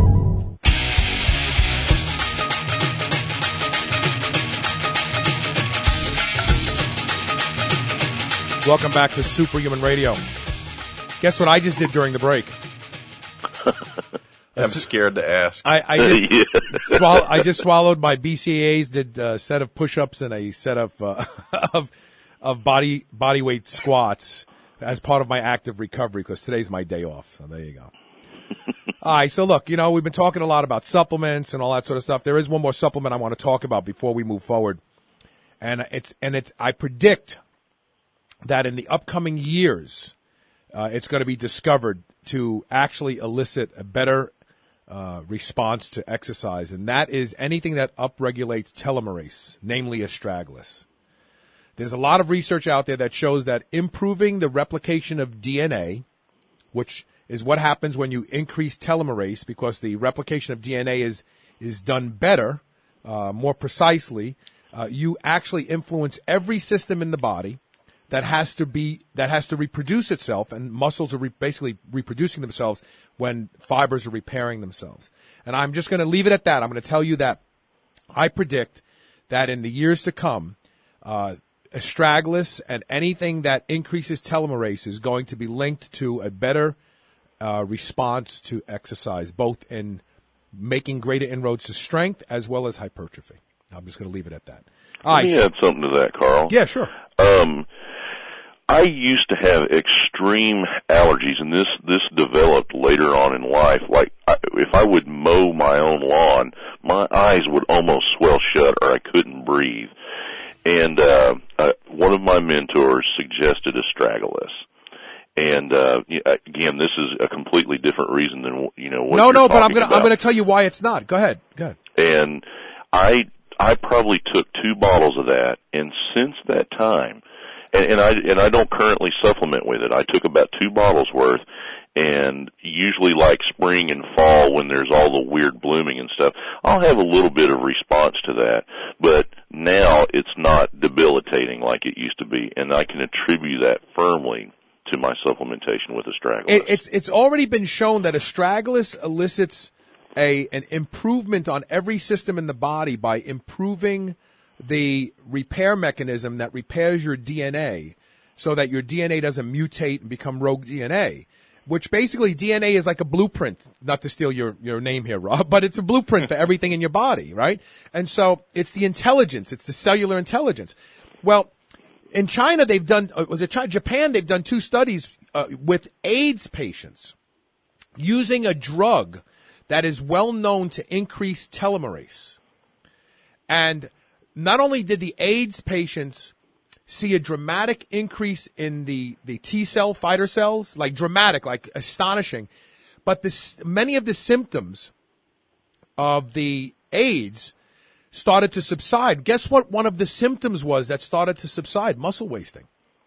Welcome back to Superhuman Radio. Guess what I just did during the break? I'm scared to ask. I, I just yeah. swallow, I just swallowed my B C A As, did a set of push-ups and a set of uh, of of body body weight squats as part of my active recovery because today's my day off. So there you go. All right, so look, you know, we've been talking a lot about supplements and all that sort of stuff. There is one more supplement I want to talk about before we move forward, and it's and it I predict that in the upcoming years, uh, it's going to be discovered to actually elicit a better uh, response to exercise, and that is anything that upregulates telomerase, namely astragalus. There's a lot of research out there that shows that improving the replication of D N A, which is what happens when you increase telomerase, because the replication of D N A is is done better, uh, more precisely, uh, you actually influence every system in the body that has to be that has to reproduce itself, and muscles are re- basically reproducing themselves when fibers are repairing themselves. And I'm just going to leave it at that. I'm going to tell you that I predict that in the years to come, uh, astragalus and anything that increases telomerase is going to be linked to a better uh, response to exercise, both in making greater inroads to strength as well as hypertrophy. I'm just going to leave it at that. All Let right. me add something to that, Carl. Yeah, sure. Um, I used to have extreme allergies, and this this developed later on in life. Like, I, if I would mow my own lawn, my eyes would almost swell shut, or I couldn't breathe. And uh, uh, one of my mentors suggested astragalus. And uh, again, this is a completely different reason than you know. What no, you're no, but I'm going to I'm going to tell you why it's not. Go ahead. Go ahead. And I I probably took two bottles of that, and since that time. And, and I and I don't currently supplement with it. I took about two bottles worth, and usually like spring and fall when there's all the weird blooming and stuff, I'll have a little bit of response to that. But now it's not debilitating like it used to be, and I can attribute that firmly to my supplementation with Astragalus. It, it's it's already been shown that Astragalus elicits a an improvement on every system in the body by improving the repair mechanism that repairs your D N A so that your D N A doesn't mutate and become rogue D N A, which basically D N A is like a blueprint, not to steal your, your name here, Rob, but it's a blueprint for everything in your body, right? And so it's the intelligence, it's the cellular intelligence. Well, in China, they've done, uh, was it China? Japan, they've done two studies uh, with AIDS patients using a drug that is well known to increase telomerase. And not only did the AIDS patients see a dramatic increase in the, the T cell fighter cells, like dramatic, like astonishing, but this, many of the symptoms of the AIDS started to subside. Guess what one of the symptoms was that started to subside? Muscle wasting.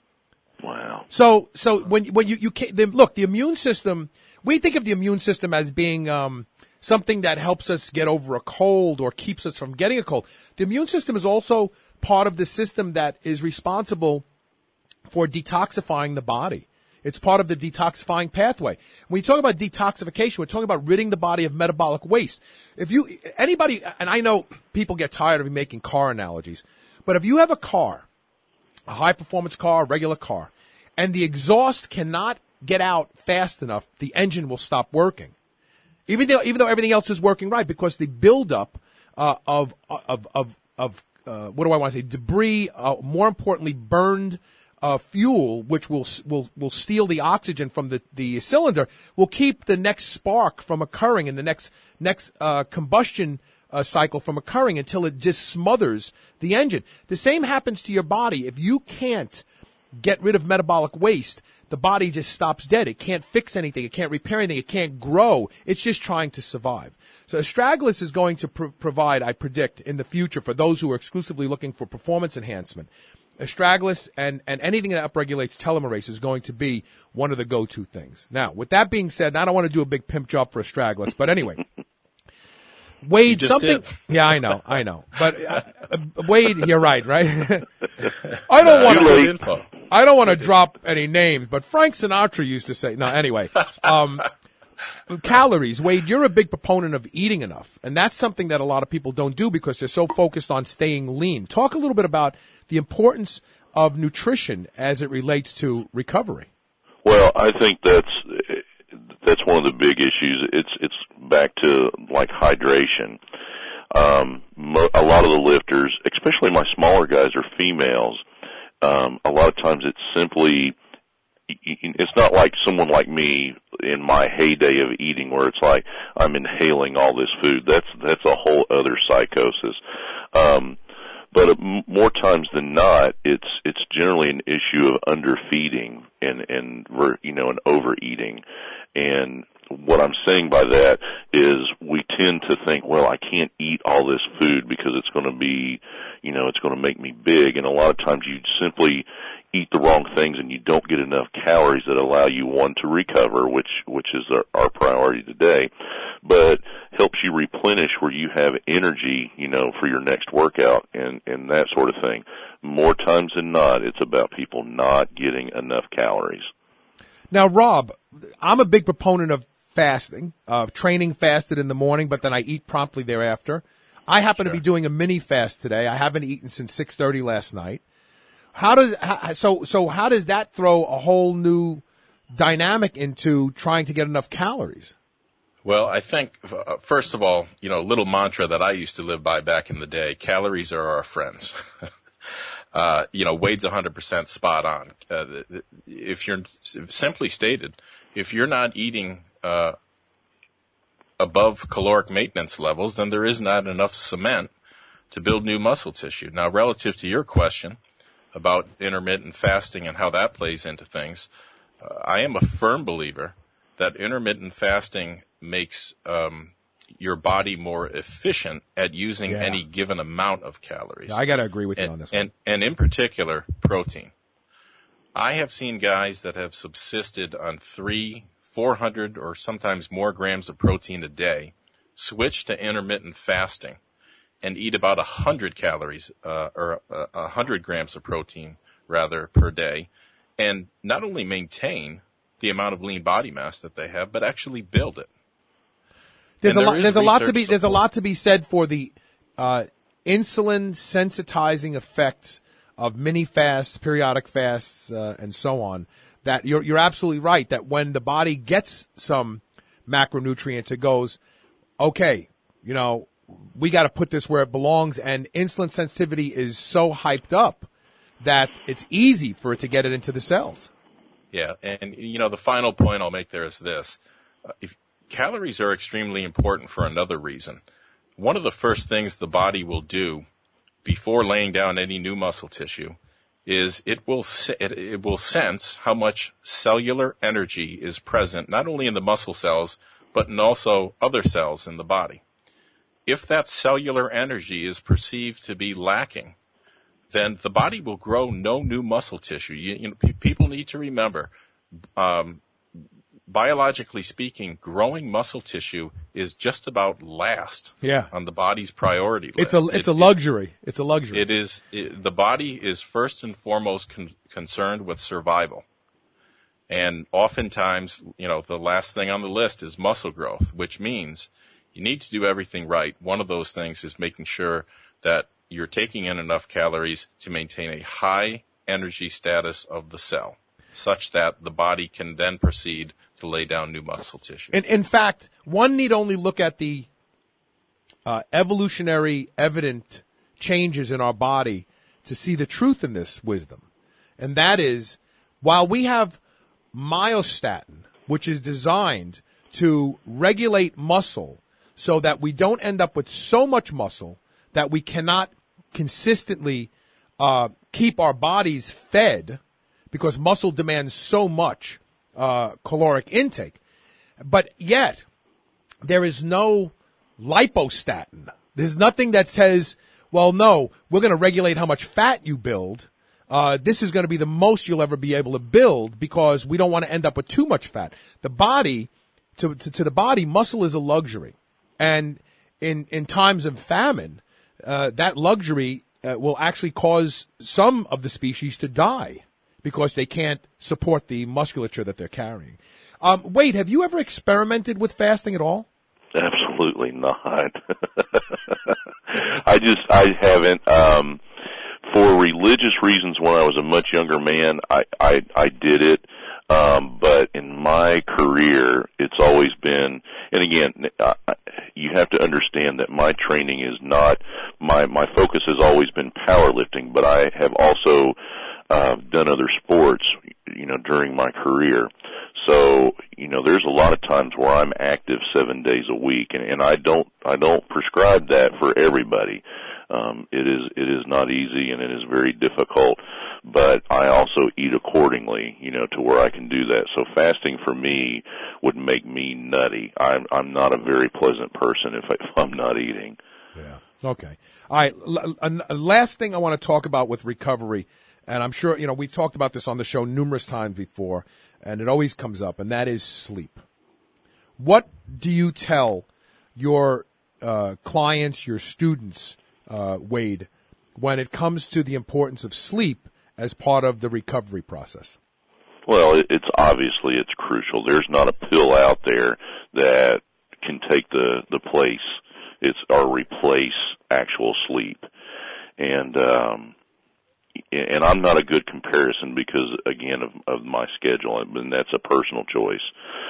Wow. So, so when, when you, you can't, the, look, the immune system, we think of the immune system as being, um, something that helps us get over a cold or keeps us from getting a cold. The immune system is also part of the system that is responsible for detoxifying the body. It's part of the detoxifying pathway. When we talk about detoxification, we're talking about ridding the body of metabolic waste. If you, anybody, and I know people get tired of me making car analogies, but if you have a car, a high performance car, a regular car, and the exhaust cannot get out fast enough, the engine will stop working. Even though, even though everything else is working right, because the buildup uh, of of of of uh, what do I want to say? Debris, uh, more importantly, burned uh, fuel, which will will will steal the oxygen from the the cylinder, will keep the next spark from occurring and the next next uh, combustion uh, cycle from occurring until it just smothers the engine. The same happens to your body. If you can't get rid of metabolic waste, the body just stops dead. It can't fix anything. It can't repair anything. It can't grow. It's just trying to survive. So Astragalus is going to pr- provide, I predict, in the future for those who are exclusively looking for performance enhancement. Astragalus and, and anything that upregulates telomerase is going to be one of the go-to things. Now, with that being said, I don't want to do a big pimp job for Astragalus, but anyway. Wade, something. Did. Yeah, I know, I know. But uh, Wade, you're right, right? I don't want to. I don't want to drop any names, but Frank Sinatra used to say. No, anyway. Um, calories, Wade. You're a big proponent of eating enough, and that's something that a lot of people don't do because they're so focused on staying lean. Talk a little bit about the importance of nutrition as it relates to recovery. Well, I think that's that's one of the big issues. It's it's back to like hydration. Um, mo- a lot of the lifters, especially my smaller guys, are females. Um, a lot of times it's simply, it's not like someone like me in my heyday of eating where it's like I'm inhaling all this food. That's that's a whole other psychosis. Um, but uh, more times than not, it's it's generally an issue of underfeeding and and you know and overeating. And what I'm saying by that is we tend to think, well, I can't eat all this food because it's going to be, you know, it's going to make me big. And a lot of times you simply eat the wrong things and you don't get enough calories that allow you, one, to recover, which which is our, our priority today, but helps you replenish where you have energy, you know, for your next workout and, and that sort of thing. More times than not, it's about people not getting enough calories. Now, Rob, I'm a big proponent of fasting, uh, training fasted in the morning, but then I eat promptly thereafter. I happen sure. to be doing a mini fast today. I haven't eaten since six thirty last night. How does how, so so how does that throw a whole new dynamic into trying to get enough calories? Well, I think uh, first of all, you know, a little mantra that I used to live by back in the day: calories are our friends. Uh, you know, Wade's one hundred percent spot on. Uh, if you're, simply stated, if you're not eating uh, above caloric maintenance levels, then there is not enough cement to build new muscle tissue. Now, relative to your question about intermittent fasting and how that plays into things, uh, I am a firm believer that intermittent fasting makes um, your body more efficient at using yeah. any given amount of calories. Yeah, I got to agree with and, you on this and, one. And in particular, protein. I have seen guys that have subsisted on three, four hundred, or sometimes more grams of protein a day, switch to intermittent fasting, and eat about one hundred calories, uh, or uh, one hundred grams of protein, rather, per day, and not only maintain the amount of lean body mass that they have, but actually build it. There's And a lot. there There's is a lot to research be. There's a support. lot to be said for the uh, insulin sensitizing effects of mini fasts, periodic fasts, uh, and so on. That you're you're absolutely right. That when the body gets some macronutrients, it goes, okay, you know, we got to put this where it belongs. And insulin sensitivity is so hyped up that it's easy for it to get it into the cells. Yeah, and you know the final point I'll make there is this: uh, if calories are extremely important for another reason. One of the first things the body will do before laying down any new muscle tissue is it will se- it, it will sense how much cellular energy is present not only in the muscle cells but in also other cells in the body. If that cellular energy is perceived to be lacking, then the body will grow no new muscle tissue. You, you know, pe- people need to remember, um, biologically speaking, growing muscle tissue is just about last Yeah. on the body's priority list. It's a it's It- a luxury. It's a luxury. It is it, the body is first and foremost con- concerned with survival, and oftentimes, you know, the last thing on the list is muscle growth, which means you need to do everything right. One of those things is making sure that you're taking in enough calories to maintain a high energy status of the cell, such that the body can then proceed to lay down new muscle tissue. In, in fact, one need only look at the uh, evolutionary evident changes in our body to see the truth in this wisdom. And that is, while we have myostatin, which is designed to regulate muscle so that we don't end up with so much muscle that we cannot consistently uh, keep our bodies fed because muscle demands so much uh, caloric intake. But yet, there is no lipostatin. There's nothing that says, well, no, we're going to regulate how much fat you build. Uh, this is going to be the most you'll ever be able to build because we don't want to end up with too much fat. The body, to, to, to the body, muscle is a luxury. And in, in times of famine, uh, that luxury uh, will actually cause some of the species to die because they can't support the musculature that they're carrying. Um, Wade, have you ever experimented with fasting at all? Absolutely not. I just, I haven't, um, for religious reasons when I was a much younger man, I, I, I did it. Um, but in my career, it's always been, and again, uh, you have to understand that my training is not, my, my focus has always been powerlifting, but I have also, uh, done other sports, you know, during my career. So, you know, there's a lot of times where I'm active seven days a week, and, and I don't, I don't prescribe that for everybody. Um, it is, it is not easy and it is very difficult, but I also eat accordingly, you know, to where I can do that. So fasting for me would make me nutty. I'm, I'm not a very pleasant person if, I, if I'm not eating. Yeah. Okay. All right. L- l- last thing I want to talk about with recovery, and I'm sure, you know, we've talked about this on the show numerous times before, and it always comes up, and that is sleep. What do you tell your uh, clients, your students, uh, Wade, when it comes to the importance of sleep as part of the recovery process? Well, it, it's obviously it's crucial. There's not a pill out there that can take the, the place, it's or replace actual sleep. And, um, and I'm not a good comparison because, again, of, of my schedule, and that's a personal choice.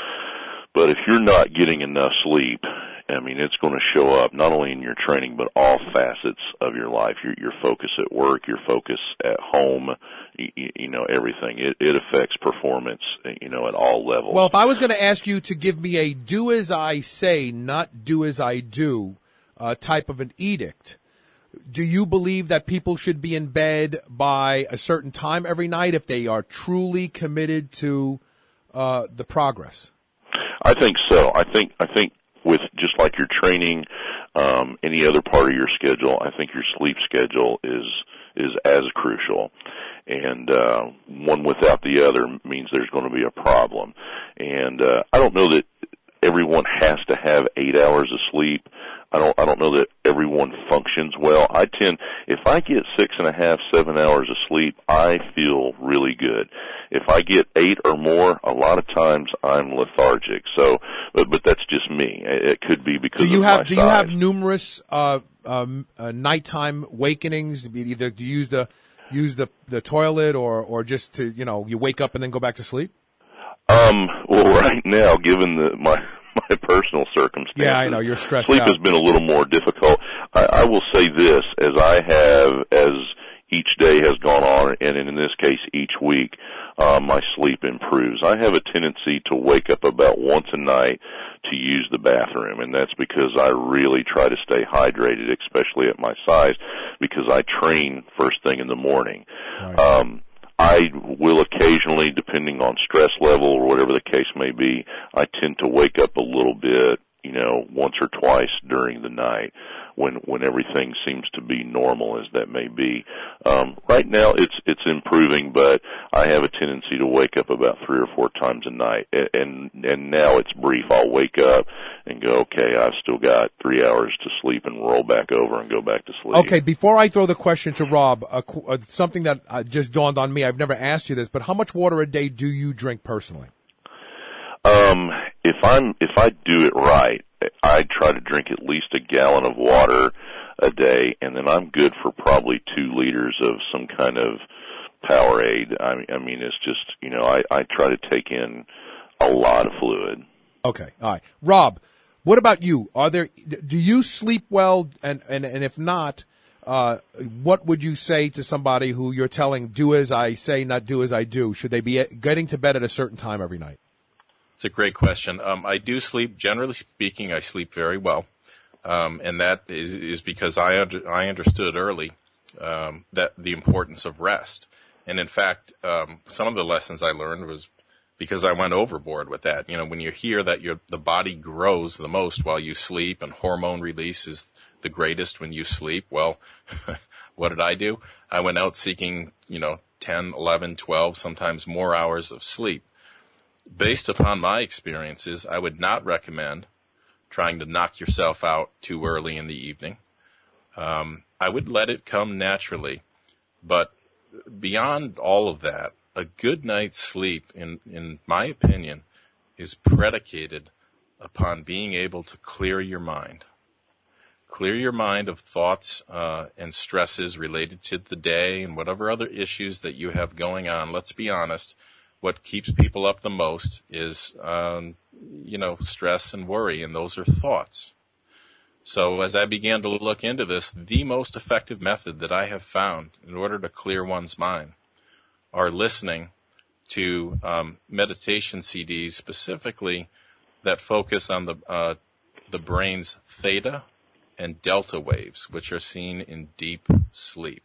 But if you're not getting enough sleep, I mean, it's going to show up not only in your training, but all facets of your life. Your, your focus at work, your focus at home, you, you know, everything. It, it affects performance, you know, at all levels. Well, if I was going to ask you to give me a do as I say, not do as I do uh, type of an edict, do you believe that people should be in bed by a certain time every night if they are truly committed to uh, the progress? I think so. I think, I think with just like your training, um, any other part of your schedule, I think your sleep schedule is, is as crucial. And, uh, one without the other means there's going to be a problem. And, uh, I don't know that everyone has to have eight hours of sleep. I don't, I don't know that everyone functions well. I tend, if I get six and a half, seven hours of sleep, I feel really good. if I get eight or more, a lot of times I'm lethargic. So, but, but that's just me. It could be because do you of have my do size. you have numerous uh, um, uh, nighttime wakenings? Either do you use the use the the toilet or or just to you know you wake up and then go back to sleep? Um. Well, right now, given the my my personal circumstances, yeah, I know you're stressed sleep out. has been a little more difficult. I, I will say this, as I have as each day has gone on, and in this case each week, uh, my sleep improves. I have a tendency to wake up about once a night to use the bathroom, and that's because I really try to stay hydrated, especially at my size, because I train first thing in the morning. Right. Um, I will occasionally, depending on stress level or whatever the case may be, I tend to wake up a little bit, you know, once or twice during the night when when everything seems to be normal, as that may be. Um, right now, it's it's improving, but I have a tendency to wake up about three or four times a night, and and, and now it's brief. I'll wake up and go, okay, I've still got three hours to sleep, and roll back over and go back to sleep. Okay, before I throw the question to Rob, uh, uh, something that uh, just dawned on me. I've never asked you this, but how much water a day do you drink personally? Um, if I'm if I do it right, I try to drink at least a gallon of water a day, and then I'm good for probably two liters of some kind of Powerade. I mean, I mean, it's just, you know, I, I try to take in a lot of fluid. Okay, all right. Rob, what about you? Are there? Do you sleep well? And and, and if not, uh, what would you say to somebody who you're telling, do as I say, not do as I do? Should they be getting to bed at a certain time every night? It's a great question. Um, I do sleep, generally speaking, I sleep very well. Um, and that is, is because I under, I understood early um, that the importance of rest. And in fact, um, some of the lessons I learned was because I went overboard with that. You know, when you hear that your the body grows the most while you sleep and hormone release is the greatest when you sleep, well, what did I do? I went out seeking, you know, ten, eleven, twelve, sometimes more hours of sleep. Based upon my experiences, I would not recommend trying to knock yourself out too early in the evening. Um, I would let it come naturally. But beyond all of that, a good night's sleep, in, in my opinion, is predicated upon being able to clear your mind. Clear your mind of thoughts uh, and stresses related to the day and whatever other issues that you have going on. Let's be honest. What keeps people up the most is, um, you know, stress and worry, and those are thoughts. So as I began to look into this, the most effective method that I have found in order to clear one's mind are listening to um, meditation C Ds specifically that focus on the uh, the brain's theta and delta waves, which are seen in deep sleep.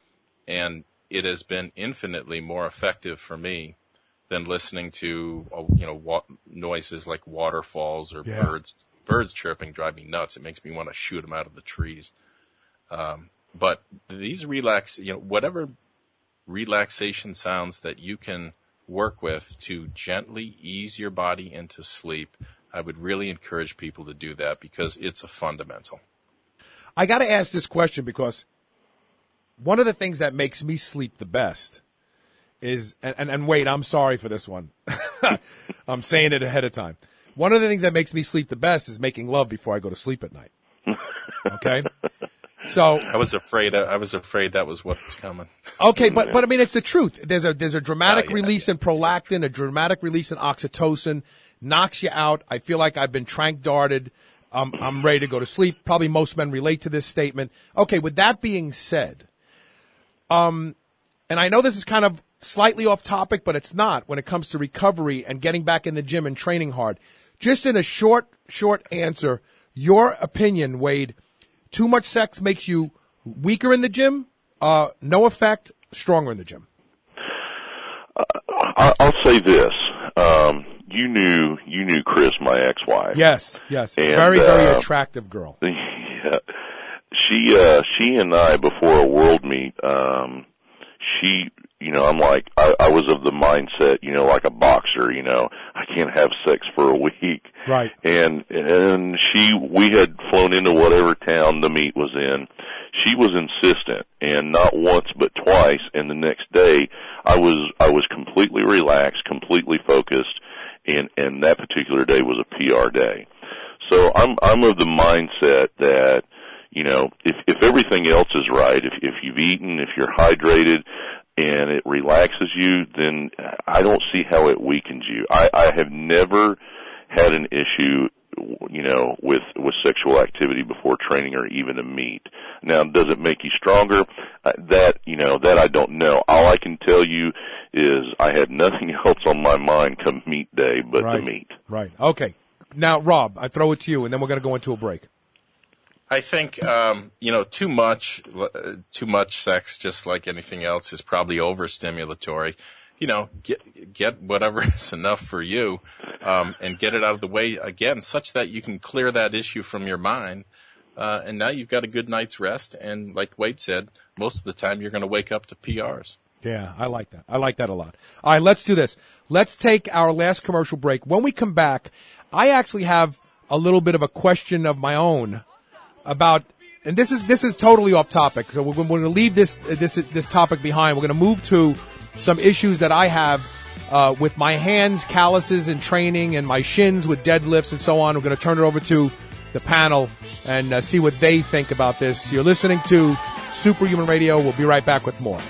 And it has been infinitely more effective for me than listening to, you know, wa- noises like waterfalls or yeah. birds. Birds chirping drive me nuts. It makes me want to shoot them out of the trees. Um, but these relax, you know, whatever relaxation sounds that you can work with to gently ease your body into sleep, I would really encourage people to do that because it's a fundamental. I got to ask this question because one of the things that makes me sleep the best is, and, and, and wait, I'm sorry for this one. I'm saying it ahead of time. One of the things that makes me sleep the best is making love before I go to sleep at night. Okay? So I was afraid I was afraid that was what's coming. Okay, but but I mean it's the truth. There's a there's a dramatic oh, yeah, release yeah. in prolactin, a dramatic release in oxytocin, knocks you out. I feel like I've been trank darted. Um, I'm ready to go to sleep. Probably most men relate to this statement. Okay, with that being said, um, and I know this is kind of slightly off topic, but it's not when it comes to recovery and getting back in the gym and training hard. Just in a short, short answer, your opinion, Wade, too much sex makes you weaker in the gym, uh, no effect, stronger in the gym? Uh, I'll say this. Um, you knew, you knew Chris, my ex-wife. Yes, yes. And, very, very uh, attractive girl. Yeah. She, uh, she and I, before a world meet, um, she, you know, I'm like, I, I was of the mindset, you know, like a boxer, you know, I can't have sex for a week. Right. And, and she, we had flown into whatever town the meet was in. She was insistent, and not once but twice, and the next day I was I was completely relaxed, completely focused, and and that particular day was a P R day. So I'm I'm of the mindset that, you know, if if everything else is right, if if you've eaten, if you're hydrated, and it relaxes you, then I don't see how it weakens you. I, I have never had an issue, you know, with with sexual activity before training or even a meet. Now, does it make you stronger? Uh, that, you know, that I don't know. All I can tell you is I had nothing else on my mind come meet day but right. the meet. Right. Okay. Now, Rob, I throw it to you, and then we're going to go into a break. I think, um, you know, too much, uh, too much sex, just like anything else, is probably overstimulatory. You know, get, get whatever is enough for you, um, and get it out of the way again, such that you can clear that issue from your mind. Uh, and now you've got a good night's rest. And like Wade said, most of the time you're going to wake up to P Rs. Yeah, I like that. I like that a lot. All right, let's do this. Let's take our last commercial break. When we come back, I actually have a little bit of a question of my own about, and this is this is totally off topic. So we're, we're going to leave this this this topic behind. We're going to move to some issues that I have uh, with my hands, calluses in training, and my shins with deadlifts and so on. We're going to turn it over to the panel and uh, see what they think about this. You're listening to Superhuman Radio. We'll be right back with more.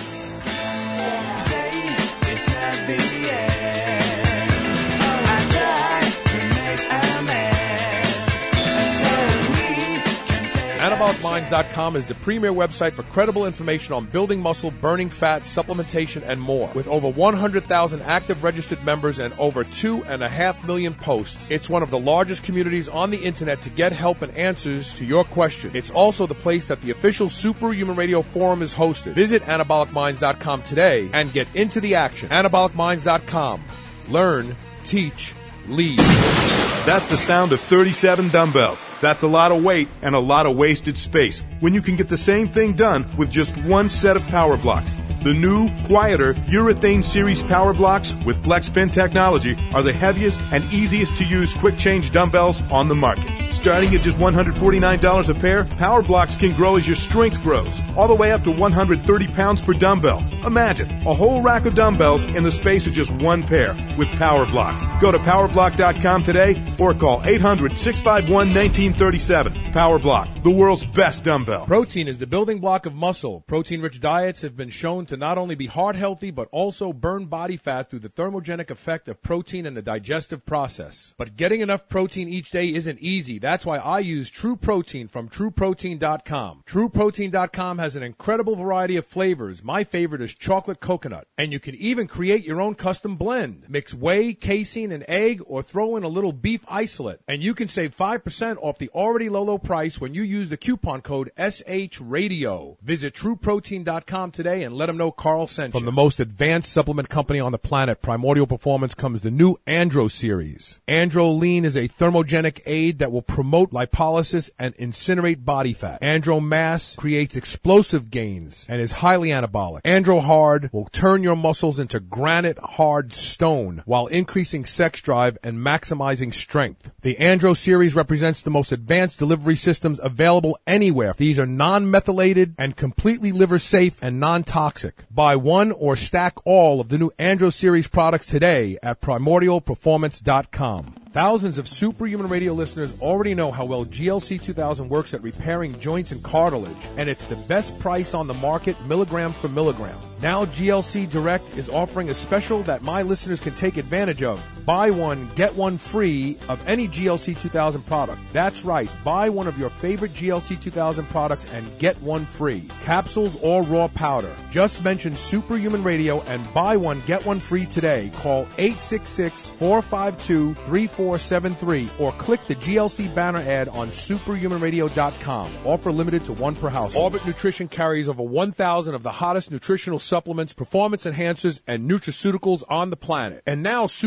Anabolic Minds dot com is the premier website for credible information on building muscle, burning fat, supplementation, and more. With over one hundred thousand active registered members and over two and a half million posts, it's one of the largest communities on the internet to get help and answers to your questions. It's also the place that the official Superhuman Radio Forum is hosted. Visit Anabolic Minds dot com today and get into the action. Anabolic Minds dot com. Learn, teach, lead. That's the sound of thirty-seven dumbbells. That's a lot of weight and a lot of wasted space when you can get the same thing done with just one set of power blocks. The new, quieter Urethane Series power blocks with FlexPin technology are the heaviest and easiest to use quick change dumbbells on the market. Starting at just one hundred forty-nine dollars a pair, power blocks can grow as your strength grows, all the way up to one hundred thirty pounds per dumbbell. Imagine a whole rack of dumbbells in the space of just one pair with power blocks. Go to power block dot com today or call eight hundred, six five one, one nine three seven. Power Block, the world's best dumbbell. Protein is the building block of muscle. Protein-rich diets have been shown to not only be heart healthy, but also burn body fat through the thermogenic effect of protein in the digestive process. But getting enough protein each day isn't easy. That's why I use True Protein from true protein dot com. true protein dot com has an incredible variety of flavors. My favorite is chocolate coconut. And you can even create your own custom blend. Mix whey, casein, and egg, or throw in a little beef isolate. And you can save five percent off the already low, low price when you use the coupon code S H Radio. Visit true protein dot com today and let them know Carl sent you. From the most advanced supplement company on the planet, Primordial Performance, comes the new Andro series. Andro Lean is a thermogenic aid that will promote lipolysis and incinerate body fat. Andro Mass creates explosive gains and is highly anabolic. Andro Hard will turn your muscles into granite hard stone while increasing sex drive and maximizing strength. The Andro series represents the most advanced delivery systems available anywhere. These are non-methylated and completely liver safe and non-toxic. Buy one or stack all of the new Andro series products today at primordial performance dot com. Thousands of Superhuman Radio listeners already know how well G L C two thousand works at repairing joints and cartilage, and it's the best price on the market, milligram for milligram. Now G L C Direct is offering a special that my listeners can take advantage of. Buy one, get one free of any G L C two thousand product. That's right, buy one of your favorite G L C two thousand products and get one free. Capsules or raw powder. Just mention Superhuman Radio and buy one, get one free today. Call eight six six, four five two, three four seven three or click the G L C banner ad on superhuman radio dot com. Offer limited to one per household. Orbit Nutrition carries over one thousand of the hottest nutritional supplements, performance enhancers, and nutraceuticals on the planet. And now Superhuman Radio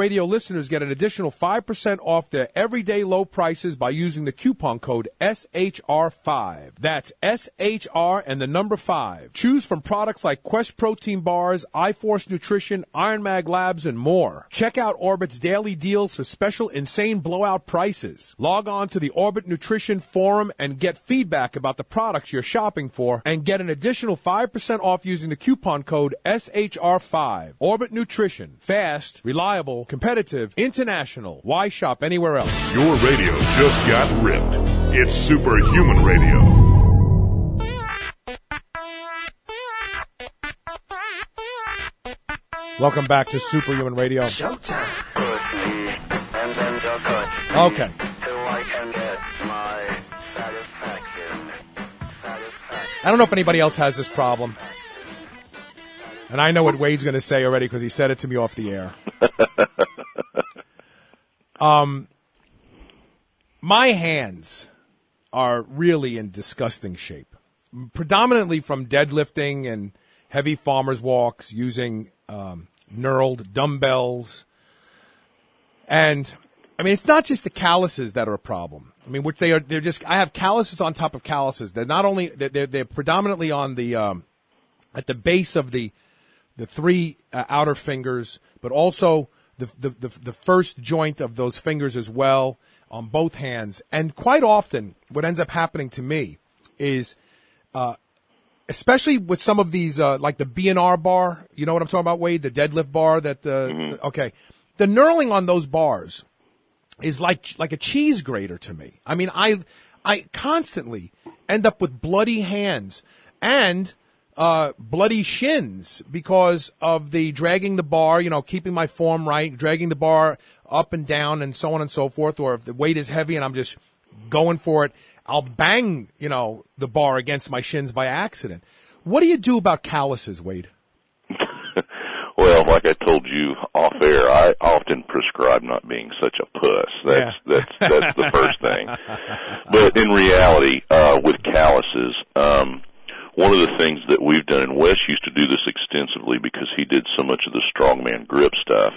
Radio listeners get an additional five percent off their everyday low prices by using the coupon code S H R five. That's S H R and the number five. Choose from products like Quest Protein Bars, iForce Nutrition, Iron Mag Labs, and more. Check out Orbit's daily deals for special insane blowout prices. Log on to the Orbit Nutrition Forum and get feedback about the products you're shopping for and get an additional five percent off using the coupon code S H R five. Orbit Nutrition. Fast, reliable, competitive, international. Why shop anywhere else? Your radio just got ripped. It's Superhuman Radio. Welcome back to Superhuman Radio. Showtime. Okay. I don't know if anybody else has this problem. And I know what Wade's going to say already because he said it to me off the air. um, my hands are really in disgusting shape, predominantly from deadlifting and heavy farmer's walks using um, knurled dumbbells. And, I mean, it's not just the calluses that are a problem. I mean, which they are, they're just, I have calluses on top of calluses. They're not only, they're, they're predominantly on the, um, at the base of the, the three uh, outer fingers, but also the, the, the, the first joint of those fingers as well on both hands. And quite often, what ends up happening to me is, uh, especially with some of these, uh, like the B and R bar, you know what I'm talking about, Wade? The deadlift bar that the, mm-hmm. okay. The knurling on those bars is like, like a cheese grater to me. I mean, I, I constantly end up with bloody hands and, uh, bloody shins because of the dragging the bar, you know, keeping my form right, dragging the bar up and down and so on and so forth. Or if the weight is heavy and I'm just going for it, I'll bang, you know, the bar against my shins by accident. What do you do about calluses, Wade? Well, like I told you off air, I often prescribe not being such a puss. That's yeah. that's that's the first thing. But in reality, uh, with calluses, um, one of the things that we've done, and Wes used to do this extensively because he did so much of the strongman grip stuff.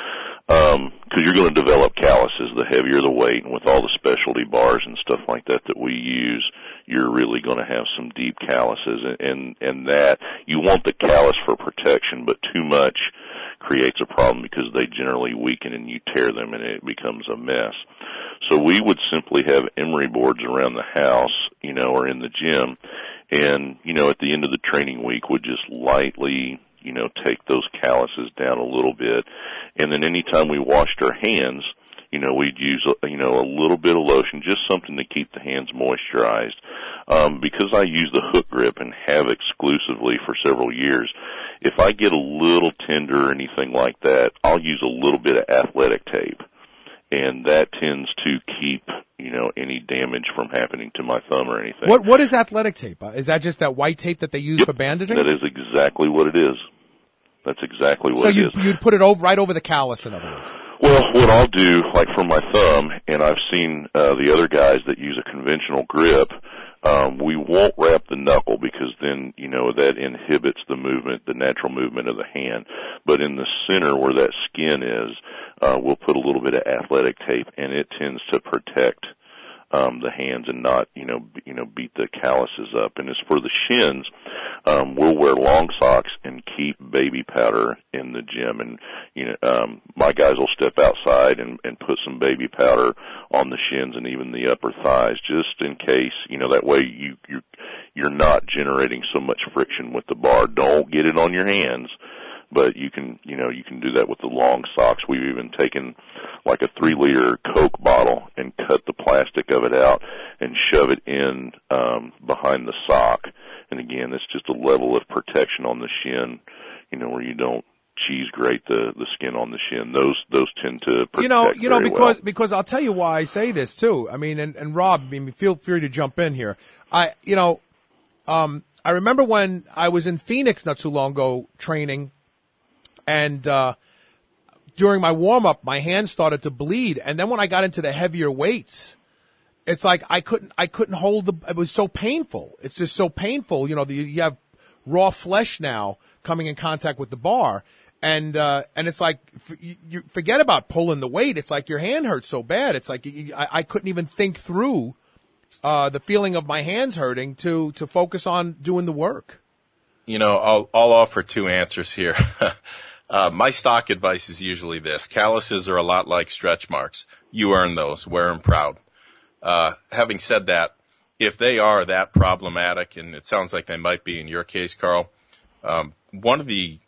Um, cause you're going to develop calluses the heavier the weight, and with all the specialty bars and stuff like that that we use, you're really going to have some deep calluses, and, and, and that, you want the callus for protection, but too much creates a problem because they generally weaken and you tear them and it becomes a mess. So we would simply have emery boards around the house, you know, or in the gym, and, you know, at the end of the training week would just lightly, you know, take those calluses down a little bit. And then anytime we washed our hands, you know, we'd use, you know, a little bit of lotion, just something to keep the hands moisturized. Um, because I use the hook grip and have exclusively for several years, if I get a little tender or anything like that, I'll use a little bit of athletic tape. And that tends to keep, you know, any damage from happening to my thumb or anything. What What is athletic tape? Is that just that white tape that they use yep, for bandaging? That is exactly what it is. That's exactly what so it you, is. So you'd put it over, right over the callus, in other words? Well, what I'll do, like for my thumb, and I've seen uh, the other guys that use a conventional grip, um, we won't wrap the knuckle because then, you know, that inhibits the movement, the natural movement of the hand. But in the center where that skin is, uh, we'll put a little bit of athletic tape, and it tends to protect um, the hands and not, you know, b- you know, beat the calluses up. And as for the shins, um, we'll wear long socks and keep baby powder in the gym. And, you know, um, my guys will step outside and, and put some baby powder on the shins and even the upper thighs, just in case, you know, that way you, you, you're not generating so much friction with the bar. Don't get it on your hands, but you can, you know, you can do that with the long socks. We've even taken like a three liter Coke bottle and cut the plastic of it out and shove it in, um, behind the sock. And again, it's just a level of protection on the shin, you know, where you don't cheese grate the, the skin on the shin. Those, those tend to protect You know, you know, very because, well. because I'll tell you why I say this too. I mean, and, and Rob, I mean, feel free to jump in here. I, you know, um, I remember when I was in Phoenix not too long ago training, and, uh, during my warm-up, my hands started to bleed. And then when I got into the heavier weights, it's like I couldn't, I couldn't hold the, it was so painful. It's just so painful. You know, the, you have raw flesh now coming in contact with the bar. And, uh, and it's like, f- you, you forget about pulling the weight. It's like your hand hurts so bad. It's like you, I, I couldn't even think through, uh, the feeling of my hands hurting to, to focus on doing the work. You know, I'll, I'll offer two answers here. uh, my stock advice is usually this. Calluses are a lot like stretch marks. You earn those. Wear them proud. Uh, having said that, if they are that problematic, and it sounds like they might be in your case, Carl, um, one of the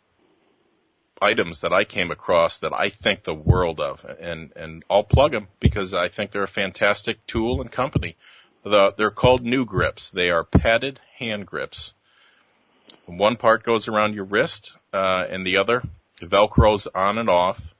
items that I came across that I think the world of, and, and I'll plug them because I think they're a fantastic tool and company. The, they're called New Grips. They are padded hand grips. One part goes around your wrist, uh, and the other Velcros on and off.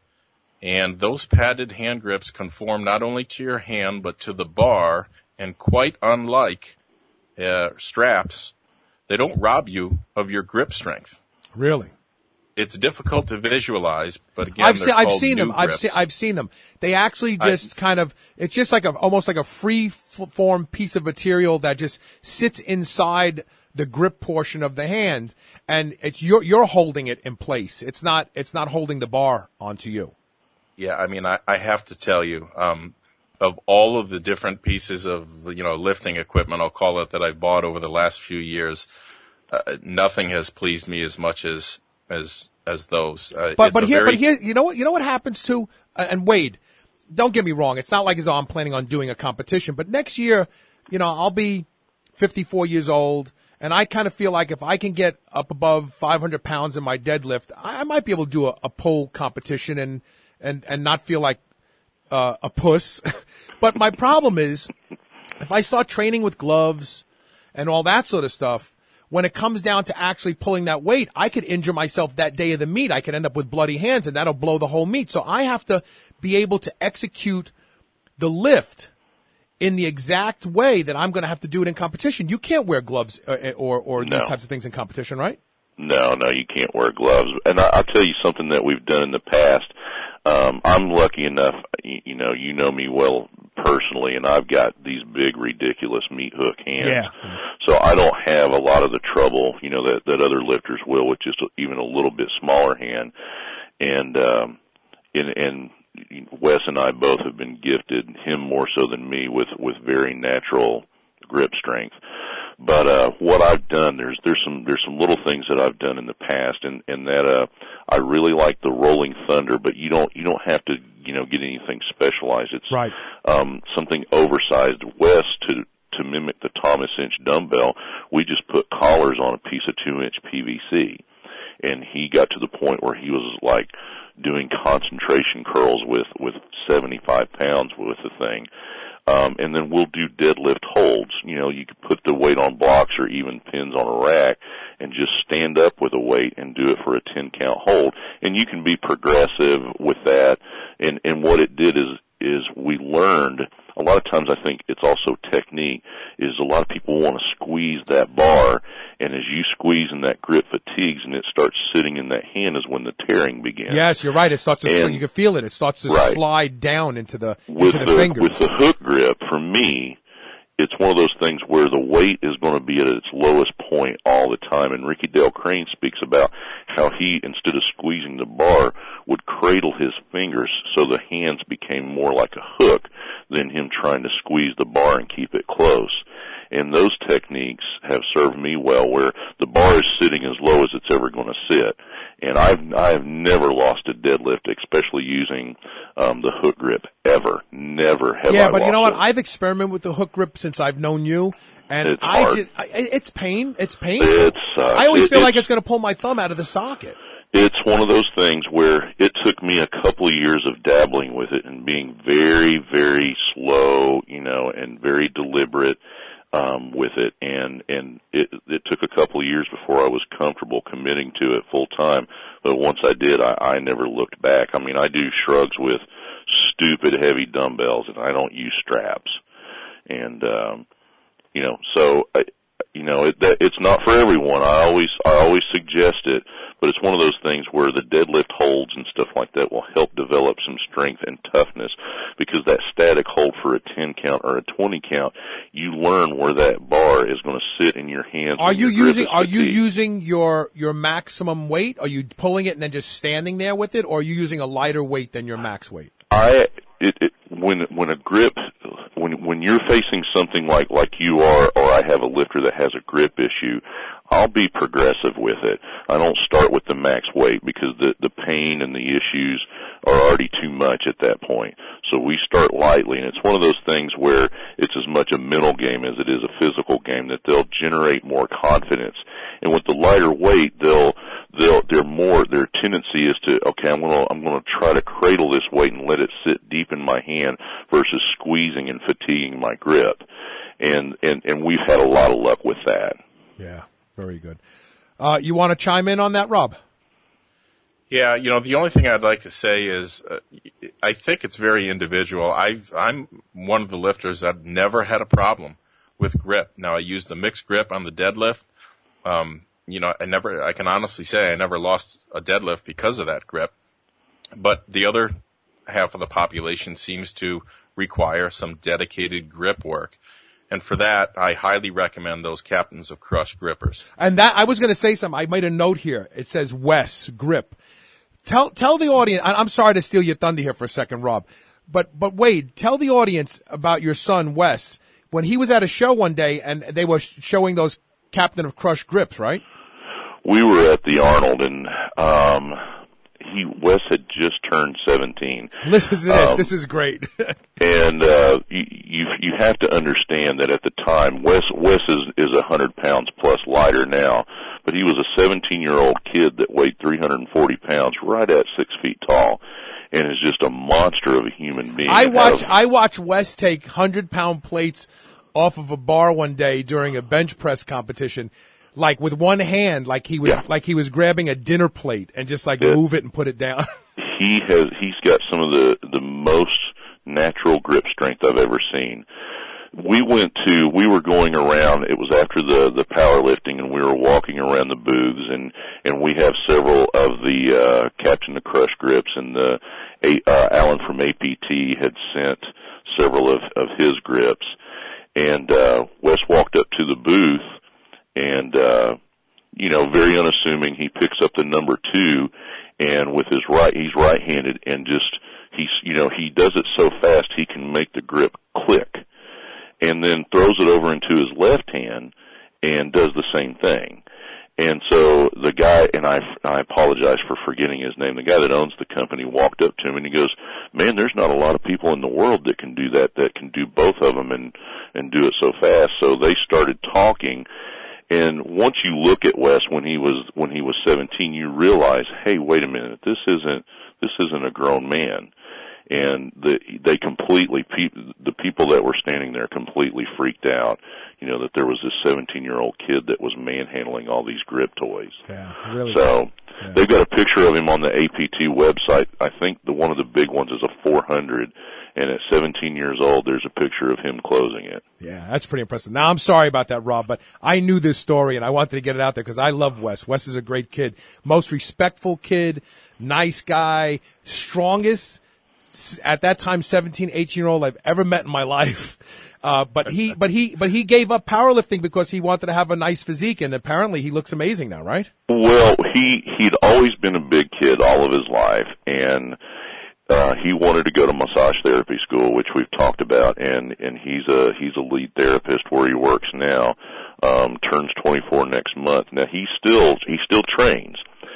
And those padded hand grips conform not only to your hand, but to the bar. And quite unlike uh, straps, they don't rob you of your grip strength. Really? It's difficult to visualize, but again, I've they're seen, I've called seen New them. I've Grips. seen, I've seen them. They actually just I, kind of, it's just like a, almost like a free f- form piece of material that just sits inside the grip portion of the hand, and it's, you're, you're holding it in place. It's not, it's not holding the bar onto you. Yeah, I mean, I, I have to tell you, um, of all of the different pieces of, you know, lifting equipment, I'll call it, that I've bought over the last few years, uh, nothing has pleased me as much as, as, as those. Uh, but, but here, very... but here, you know what, you know what happens too? Uh, and Wade, don't get me wrong. It's not like as though I'm planning on doing a competition, but next year, you know, I'll be fifty-four years old. And I kind of feel like if I can get up above five hundred pounds in my deadlift, I, I might be able to do a, a pull competition and, and, and not feel like, uh, a puss. But my problem is if I start training with gloves and all that sort of stuff, when it comes down to actually pulling that weight, I could injure myself that day of the meet. I could end up with bloody hands and that'll blow the whole meet. So I have to be able to execute the lift in the exact way that I'm going to have to do it in competition. You can't wear gloves or or, or no. these types of things in competition, right? No, no, you can't wear gloves. And I, I'll tell you something that we've done in the past. Um, I'm lucky enough, you, you know, you know me well personally, and I've got these big, ridiculous meat hook hands. Yeah. So I don't have a lot of the trouble, you know, that, that other lifters will with just even a little bit smaller hand. And, um, and, and, Wes and I both have been gifted, him more so than me, with, with very natural grip strength. But, uh, what I've done, there's, there's some, there's some little things that I've done in the past, and, and that, uh, I really like the Rolling Thunder, but you don't, you don't have to, you know, get anything specialized. It's, right. um, something oversized. Wes, to, to mimic the Thomas Inch dumbbell, we just put collars on a piece of two inch P V C. And he got to the point where he was like, doing concentration curls with, with seventy-five pounds with the thing. Um, and then we'll do deadlift holds. You know, you could put the weight on blocks or even pins on a rack and just stand up with a weight and do it for a ten count hold. And you can be progressive with that. And, and what it did is, is we learned, a lot of times I think it's also technique, is a lot of people want to squeeze that bar, and as you squeeze and that grip fatigues and it starts sitting in that hand is when the tearing begins. Yes, you're right. It starts to, and, you can feel it. It starts to right. slide down into the, with into the, the fingers. With the hook grip, for me, it's one of those things where the weight is going to be at its lowest point all the time. And Ricky Dale Crane speaks about how he, instead of squeezing the bar, would cradle his fingers so the hands became more like a hook than him trying to squeeze the bar and keep it close. And those techniques have served me well, where the bar is sitting as low as it's ever going to sit. And I've I've never lost a deadlift, especially using um, the hook grip, ever. Never have yeah, I but lost you know what? it. I've experimented with the hook grip since I've known you, and It's I hard. just I, it's pain. It's painful. It sucks. I always It- feel like it's- it's going to pull my thumb out of the socket. It's one of those things where it took me a couple of years of dabbling with it and being very, very slow, you know, and very deliberate um, with it. And and it, it took a couple of years before I was comfortable committing to it full time. But once I did, I, I never looked back. I mean, I do shrugs with stupid heavy dumbbells, and I don't use straps. And um, you know, so I, you know, it, that, it's not for everyone. I always I always suggest it. but it's one of those things where the deadlift holds and stuff like that will help develop some strength and toughness, because that static hold for a ten count or a twenty count, you learn where that bar is going to sit in your hands. Are you using are you using your your maximum weight? Are you pulling it and then just standing there with it, or are you using a lighter weight than your max weight? I it, it when when a grip when when you're facing something like like you are, or I have a lifter that has a grip issue, I'll be progressive with it. I don't start with the max weight because the the pain and the issues are already too much at that point. So we start lightly, and it's one of those things where it's as much a mental game as it is a physical game, that they'll generate more confidence. And with the lighter weight, they'll they'll they're more their tendency is to, okay, I'm gonna I'm gonna try to cradle this weight and let it sit deep in my hand versus squeezing and fatiguing my grip. And and and we've had a lot of luck with that. Yeah, very good. Uh, you want to chime in on that, Rob? Yeah, you know, the only thing I'd like to say is uh, I think it's very individual. I've, I'm one of the lifters that never had a problem with grip. Now, I used the mixed grip on the deadlift. Um, you know, I never, I can honestly say I never lost a deadlift because of that grip. But the other half of the population seems to require some dedicated grip work. And for that, I highly recommend those Captains of Crush grippers. And that, I was going to say something. I made a note here. It says Wes Grip. Tell tell the audience. I'm sorry to steal your thunder here for a second, Rob, but but Wade, tell the audience about your son Wes when he was at a show one day and they were showing those Captain of Crush grips, right? We were at the Arnold, and um, he Wes had just turned seventeen. Listen to this. Um, this is great. and uh, you, you you have to understand that at the time, Wes Wes is is a hundred pounds plus lighter now. But he was a seventeen-year-old kid that weighed three hundred forty pounds, right at six feet tall, and is just a monster of a human being. I watch I watch Wes take hundred-pound plates off of a bar one day during a bench press competition, like with one hand, like he was yeah. like he was grabbing a dinner plate and just like yeah. move it and put it down. He has he's got some of the the most natural grip strength I've ever seen. We went to, we were going around, it was after the, the powerlifting, and we were walking around the booths, and, and we have several of the, uh, Captain of Crush grips, and the, uh, Alan from A P T had sent several of, of his grips. And, uh, Wes walked up to the booth, and, uh, you know, very unassuming, he picks up the number two, and with his right, he's right-handed, and just, he's, you know, he does it so fast he can make the grip click. And then throws it over into his left hand and does the same thing. And so the guy, and I, I apologize for forgetting his name, the guy that owns the company walked up to him and he goes, man, there's not a lot of people in the world that can do that, that can do both of them and, and do it so fast. So they started talking. And once you look at Wes when he was, when he was seventeen, you realize, hey, wait a minute, this isn't, this isn't a grown man. And the, they completely, the people that were standing there completely freaked out, you know, that there was this seventeen-year-old kid that was manhandling all these grip toys. Yeah, really. So yeah. They've got a picture of him on the A P T website. I think the one of the big ones is a four hundred, and at seventeen years old, there's a picture of him closing it. Yeah, that's pretty impressive. Now, I'm sorry about that, Rob, but I knew this story, and I wanted to get it out there because I love Wes. Wes is a great kid. Most respectful kid, nice guy, strongest, at that time, seventeen, eighteen-year-old I've ever met in my life. Uh, but he, but he, but he gave up powerlifting because he wanted to have a nice physique, and apparently he looks amazing now, right? Well, he, he'd always been a big kid all of his life, and, uh, he wanted to go to massage therapy school, which we've talked about, and, and he's a, he's a lead therapist where he works now, um, turns twenty-four next month. Now he still, he still trains,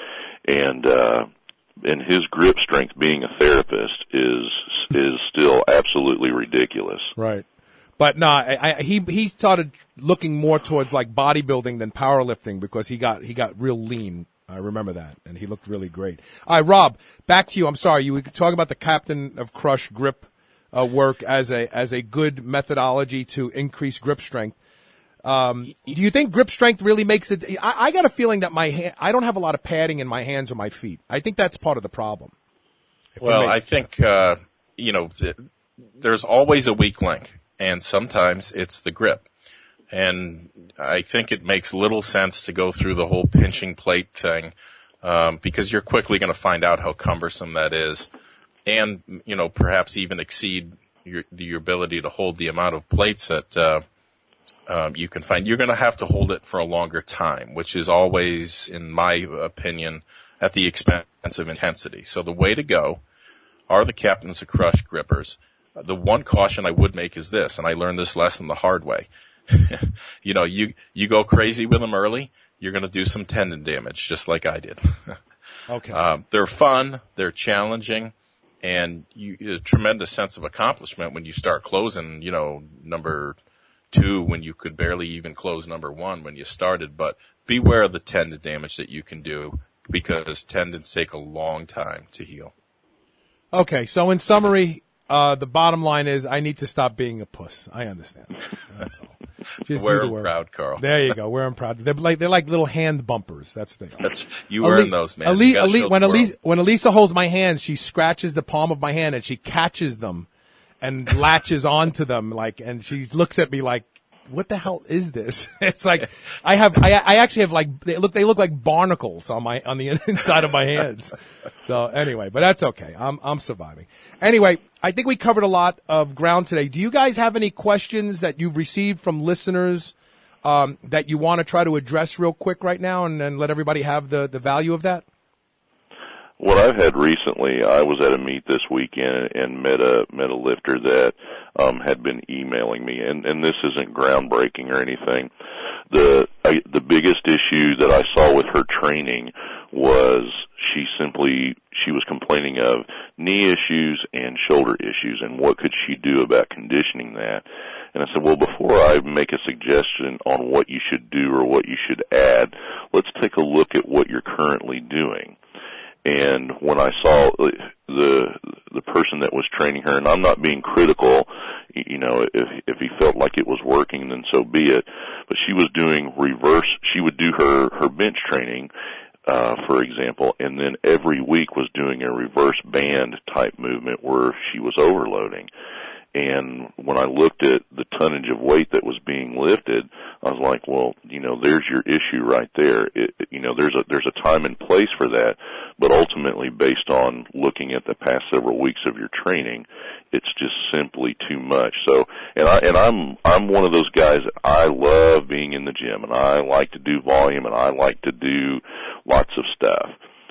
and, uh, and his grip strength being a therapist is, is still absolutely ridiculous. Right. But no, I, I, he he started looking more towards like bodybuilding than powerlifting because he got he got real lean. I remember that, and he looked really great. All right, Rob, back to you. I'm sorry, you were talking about the Captain of Crush grip uh, work as a as a good methodology to increase grip strength. Um, do you think grip strength really makes it? I, I got a feeling that my hand, I don't have a lot of padding in my hands or my feet. I think that's part of the problem. Well, I think uh, you know th- there's always a weak link. And sometimes it's the grip. And I think it makes little sense to go through the whole pinching plate thing um, because you're quickly going to find out how cumbersome that is, and you know perhaps even exceed your your ability to hold the amount of plates that uh, um, you can find. You're going to have to hold it for a longer time, which is always, in my opinion, at the expense of intensity. So the way to go are the Captains of Crush grippers. The one caution I would make is this, and I learned this lesson the hard way. you know, you, you go crazy with them early, you're going to do some tendon damage, just like I did. Okay. Um, they're fun, they're challenging, and you, a tremendous sense of accomplishment when you start closing, you know, number two when you could barely even close number one when you started. But beware of the tendon damage that you can do, because tendons take a long time to heal. Okay, so in summary, uh, the bottom line is I need to stop being a puss. I understand. That's all. Just Wear do the them work. proud, Carl. There you go. Wear them proud. They're like they're like little hand bumpers. That's the thing. That's you earn those, man. Ali, You gotta Ali, show when the world. Elisa when Elisa holds my hands, she scratches the palm of my hand and she catches them and latches onto them like, and she looks at me like, what the hell is this? It's like I have I, I actually have like they look they look like barnacles on my on the inside of my hands. So anyway, but that's okay. I'm I'm surviving. Anyway, I think we covered a lot of ground today. Do you guys have any questions that you've received from listeners um, that you want to try to address real quick right now, and then let everybody have the the value of that? What I've had recently, I was at a meet this weekend and met a met a lifter that um, had been emailing me, and, and this isn't groundbreaking or anything. The I, the biggest issue that I saw with her training was she simply she was complaining of knee issues and shoulder issues, and what could she do about conditioning that? And I said, well, before I make a suggestion on what you should do or what you should add, let's take a look at what you're currently doing. And when I saw the the person that was training her, and I'm not being critical, you know, if if he felt like it was working, then so be it. But she was doing reverse. She would do her her bench training, uh, for example, and then every week was doing a reverse band type movement where she was overloading. And when I looked at the tonnage of weight that was being lifted, I was like, well, you know, there's your issue right there. It, you know, there's a, there's a time and place for that, but ultimately based on looking at the past several weeks of your training, it's just simply too much. So, and I, and I'm, I'm one of those guys that I love being in the gym, and I like to do volume, and I like to do lots of stuff.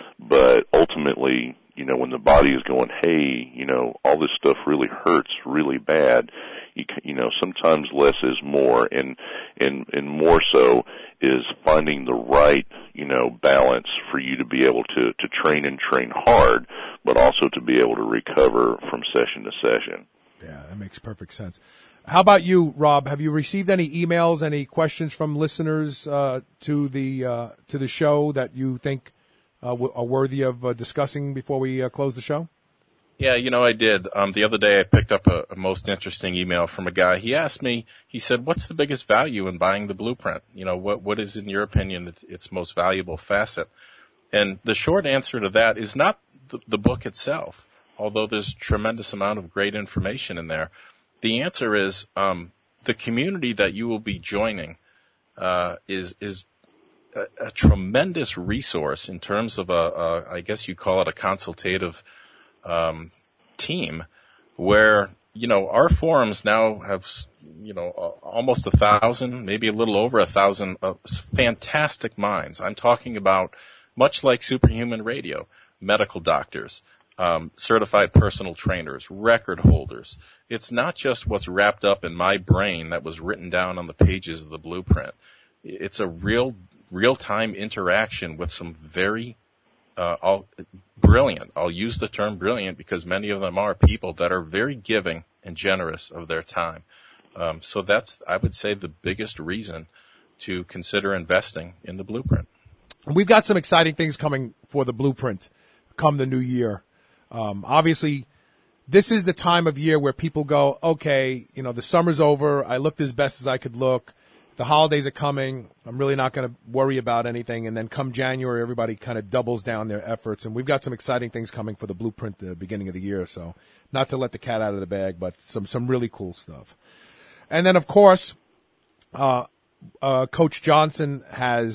But ultimately, you know, when the body is going, hey, you know, all this stuff really hurts really bad, you, you know, sometimes less is more, and, and, and more so is finding the right, you know, balance for you to be able to, to train and train hard, but also to be able to recover from session to session. Yeah, that makes perfect sense. How about you, Rob? Have you received any emails, any questions from listeners, uh, to the, uh, to the show that you think Uh, w- are worthy of uh, discussing before we uh, close the show? Yeah, you know, I did. Um, the other day I picked up a, a most interesting email from a guy. He asked me, he said, what's the biggest value in buying the blueprint? You know, what what is, in your opinion, its, its most valuable facet? And the short answer to that is not the, the book itself, although there's a tremendous amount of great information in there. The answer is um, the community that you will be joining uh, is is A, a tremendous resource in terms of a, a, I guess you'd call it a consultative um, team, where, you know, our forums now have, you know, almost a thousand, maybe a little over a thousand uh, fantastic minds. I'm talking about, much like Superhuman Radio, medical doctors, um, certified personal trainers, record holders. It's not just what's wrapped up in my brain that was written down on the pages of the blueprint. It's a real real-time interaction with some very uh, all, brilliant, I'll use the term brilliant because many of them are people that are very giving and generous of their time. Um, so that's, I would say, the biggest reason to consider investing in the blueprint. We've got some exciting things coming for the blueprint come the new year. Um, obviously, this is the time of year where people go, okay, you know, the summer's over. I looked as best as I could look. The holidays are coming. I'm really not going to worry about anything. And then come January, everybody kind of doubles down their efforts. And we've got some exciting things coming for the blueprint at the beginning of the year. So not to let the cat out of the bag, but some, some really cool stuff. And then, of course, uh, uh, Coach Johnson has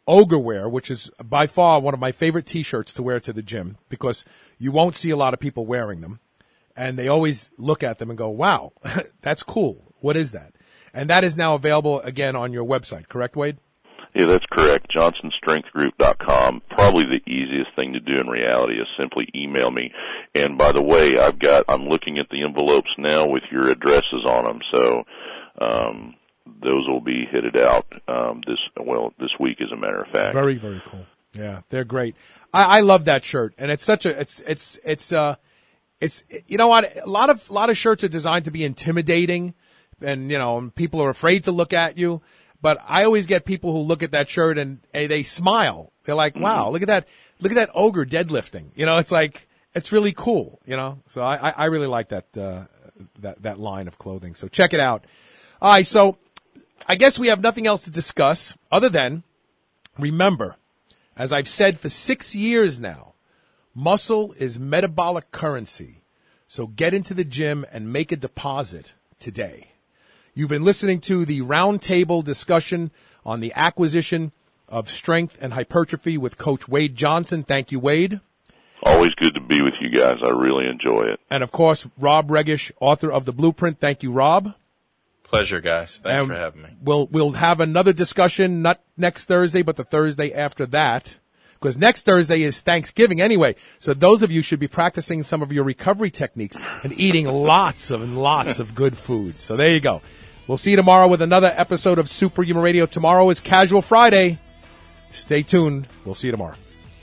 Ogre Wear, which is by far one of my favorite T-shirts to wear to the gym because you won't see a lot of people wearing them. And they always look at them and go, wow, that's cool. What is that? And that is now available again on your website, correct, Wade? Yeah, that's correct. Johnson Strength Group dot com. Probably the easiest thing to do in reality is simply email me. And by the way, I've got, I'm looking at the envelopes now with your addresses on them. So, um, those will be headed out, um, this, well, this week as a matter of fact. Very, very cool. Yeah, they're great. I, I love that shirt. And it's such a, it's, it's, it's, uh, it's, you know what? A lot of, a lot of shirts are designed to be intimidating and, you know, people are afraid to look at you. But I always get people who look at that shirt and hey, they smile. They're like, wow, look at that. Look at that ogre deadlifting. You know, it's like, it's really cool, you know. So I, I really like that, uh, that, that line of clothing. So check it out. All right. So I guess we have nothing else to discuss other than remember, as I've said for six years now, muscle is metabolic currency. So get into the gym and make a deposit today. You've been listening to the roundtable discussion on the acquisition of strength and hypertrophy with Coach Wade Johnson. Thank you, Wade. Always good to be with you guys. I really enjoy it. And, of course, Rob Regish, author of The Blueprint. Thank you, Rob. Pleasure, guys. Thanks and for having me. We'll, we'll have another discussion, not next Thursday, but the Thursday after that. Because next Thursday is Thanksgiving anyway. So those of you should be practicing some of your recovery techniques and eating lots of and lots of good food. So there you go. We'll see you tomorrow with another episode of Superhuman Radio. Tomorrow is Casual Friday. Stay tuned. We'll see you tomorrow.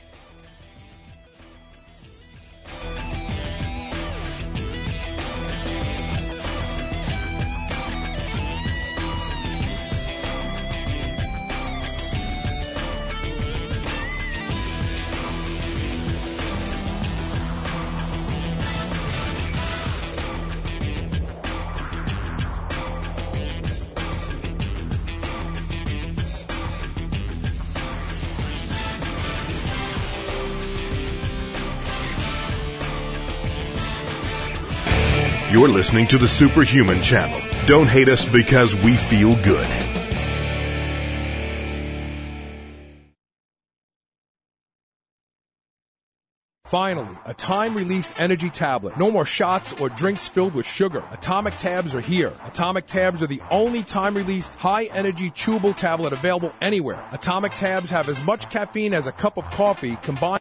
You're listening to the Superhuman Channel. Don't hate us because we feel good. Finally, a time-released energy tablet. No more shots or drinks filled with sugar. Atomic Tabs are here. Atomic Tabs are the only time-released high-energy chewable tablet available anywhere. Atomic Tabs have as much caffeine as a cup of coffee combined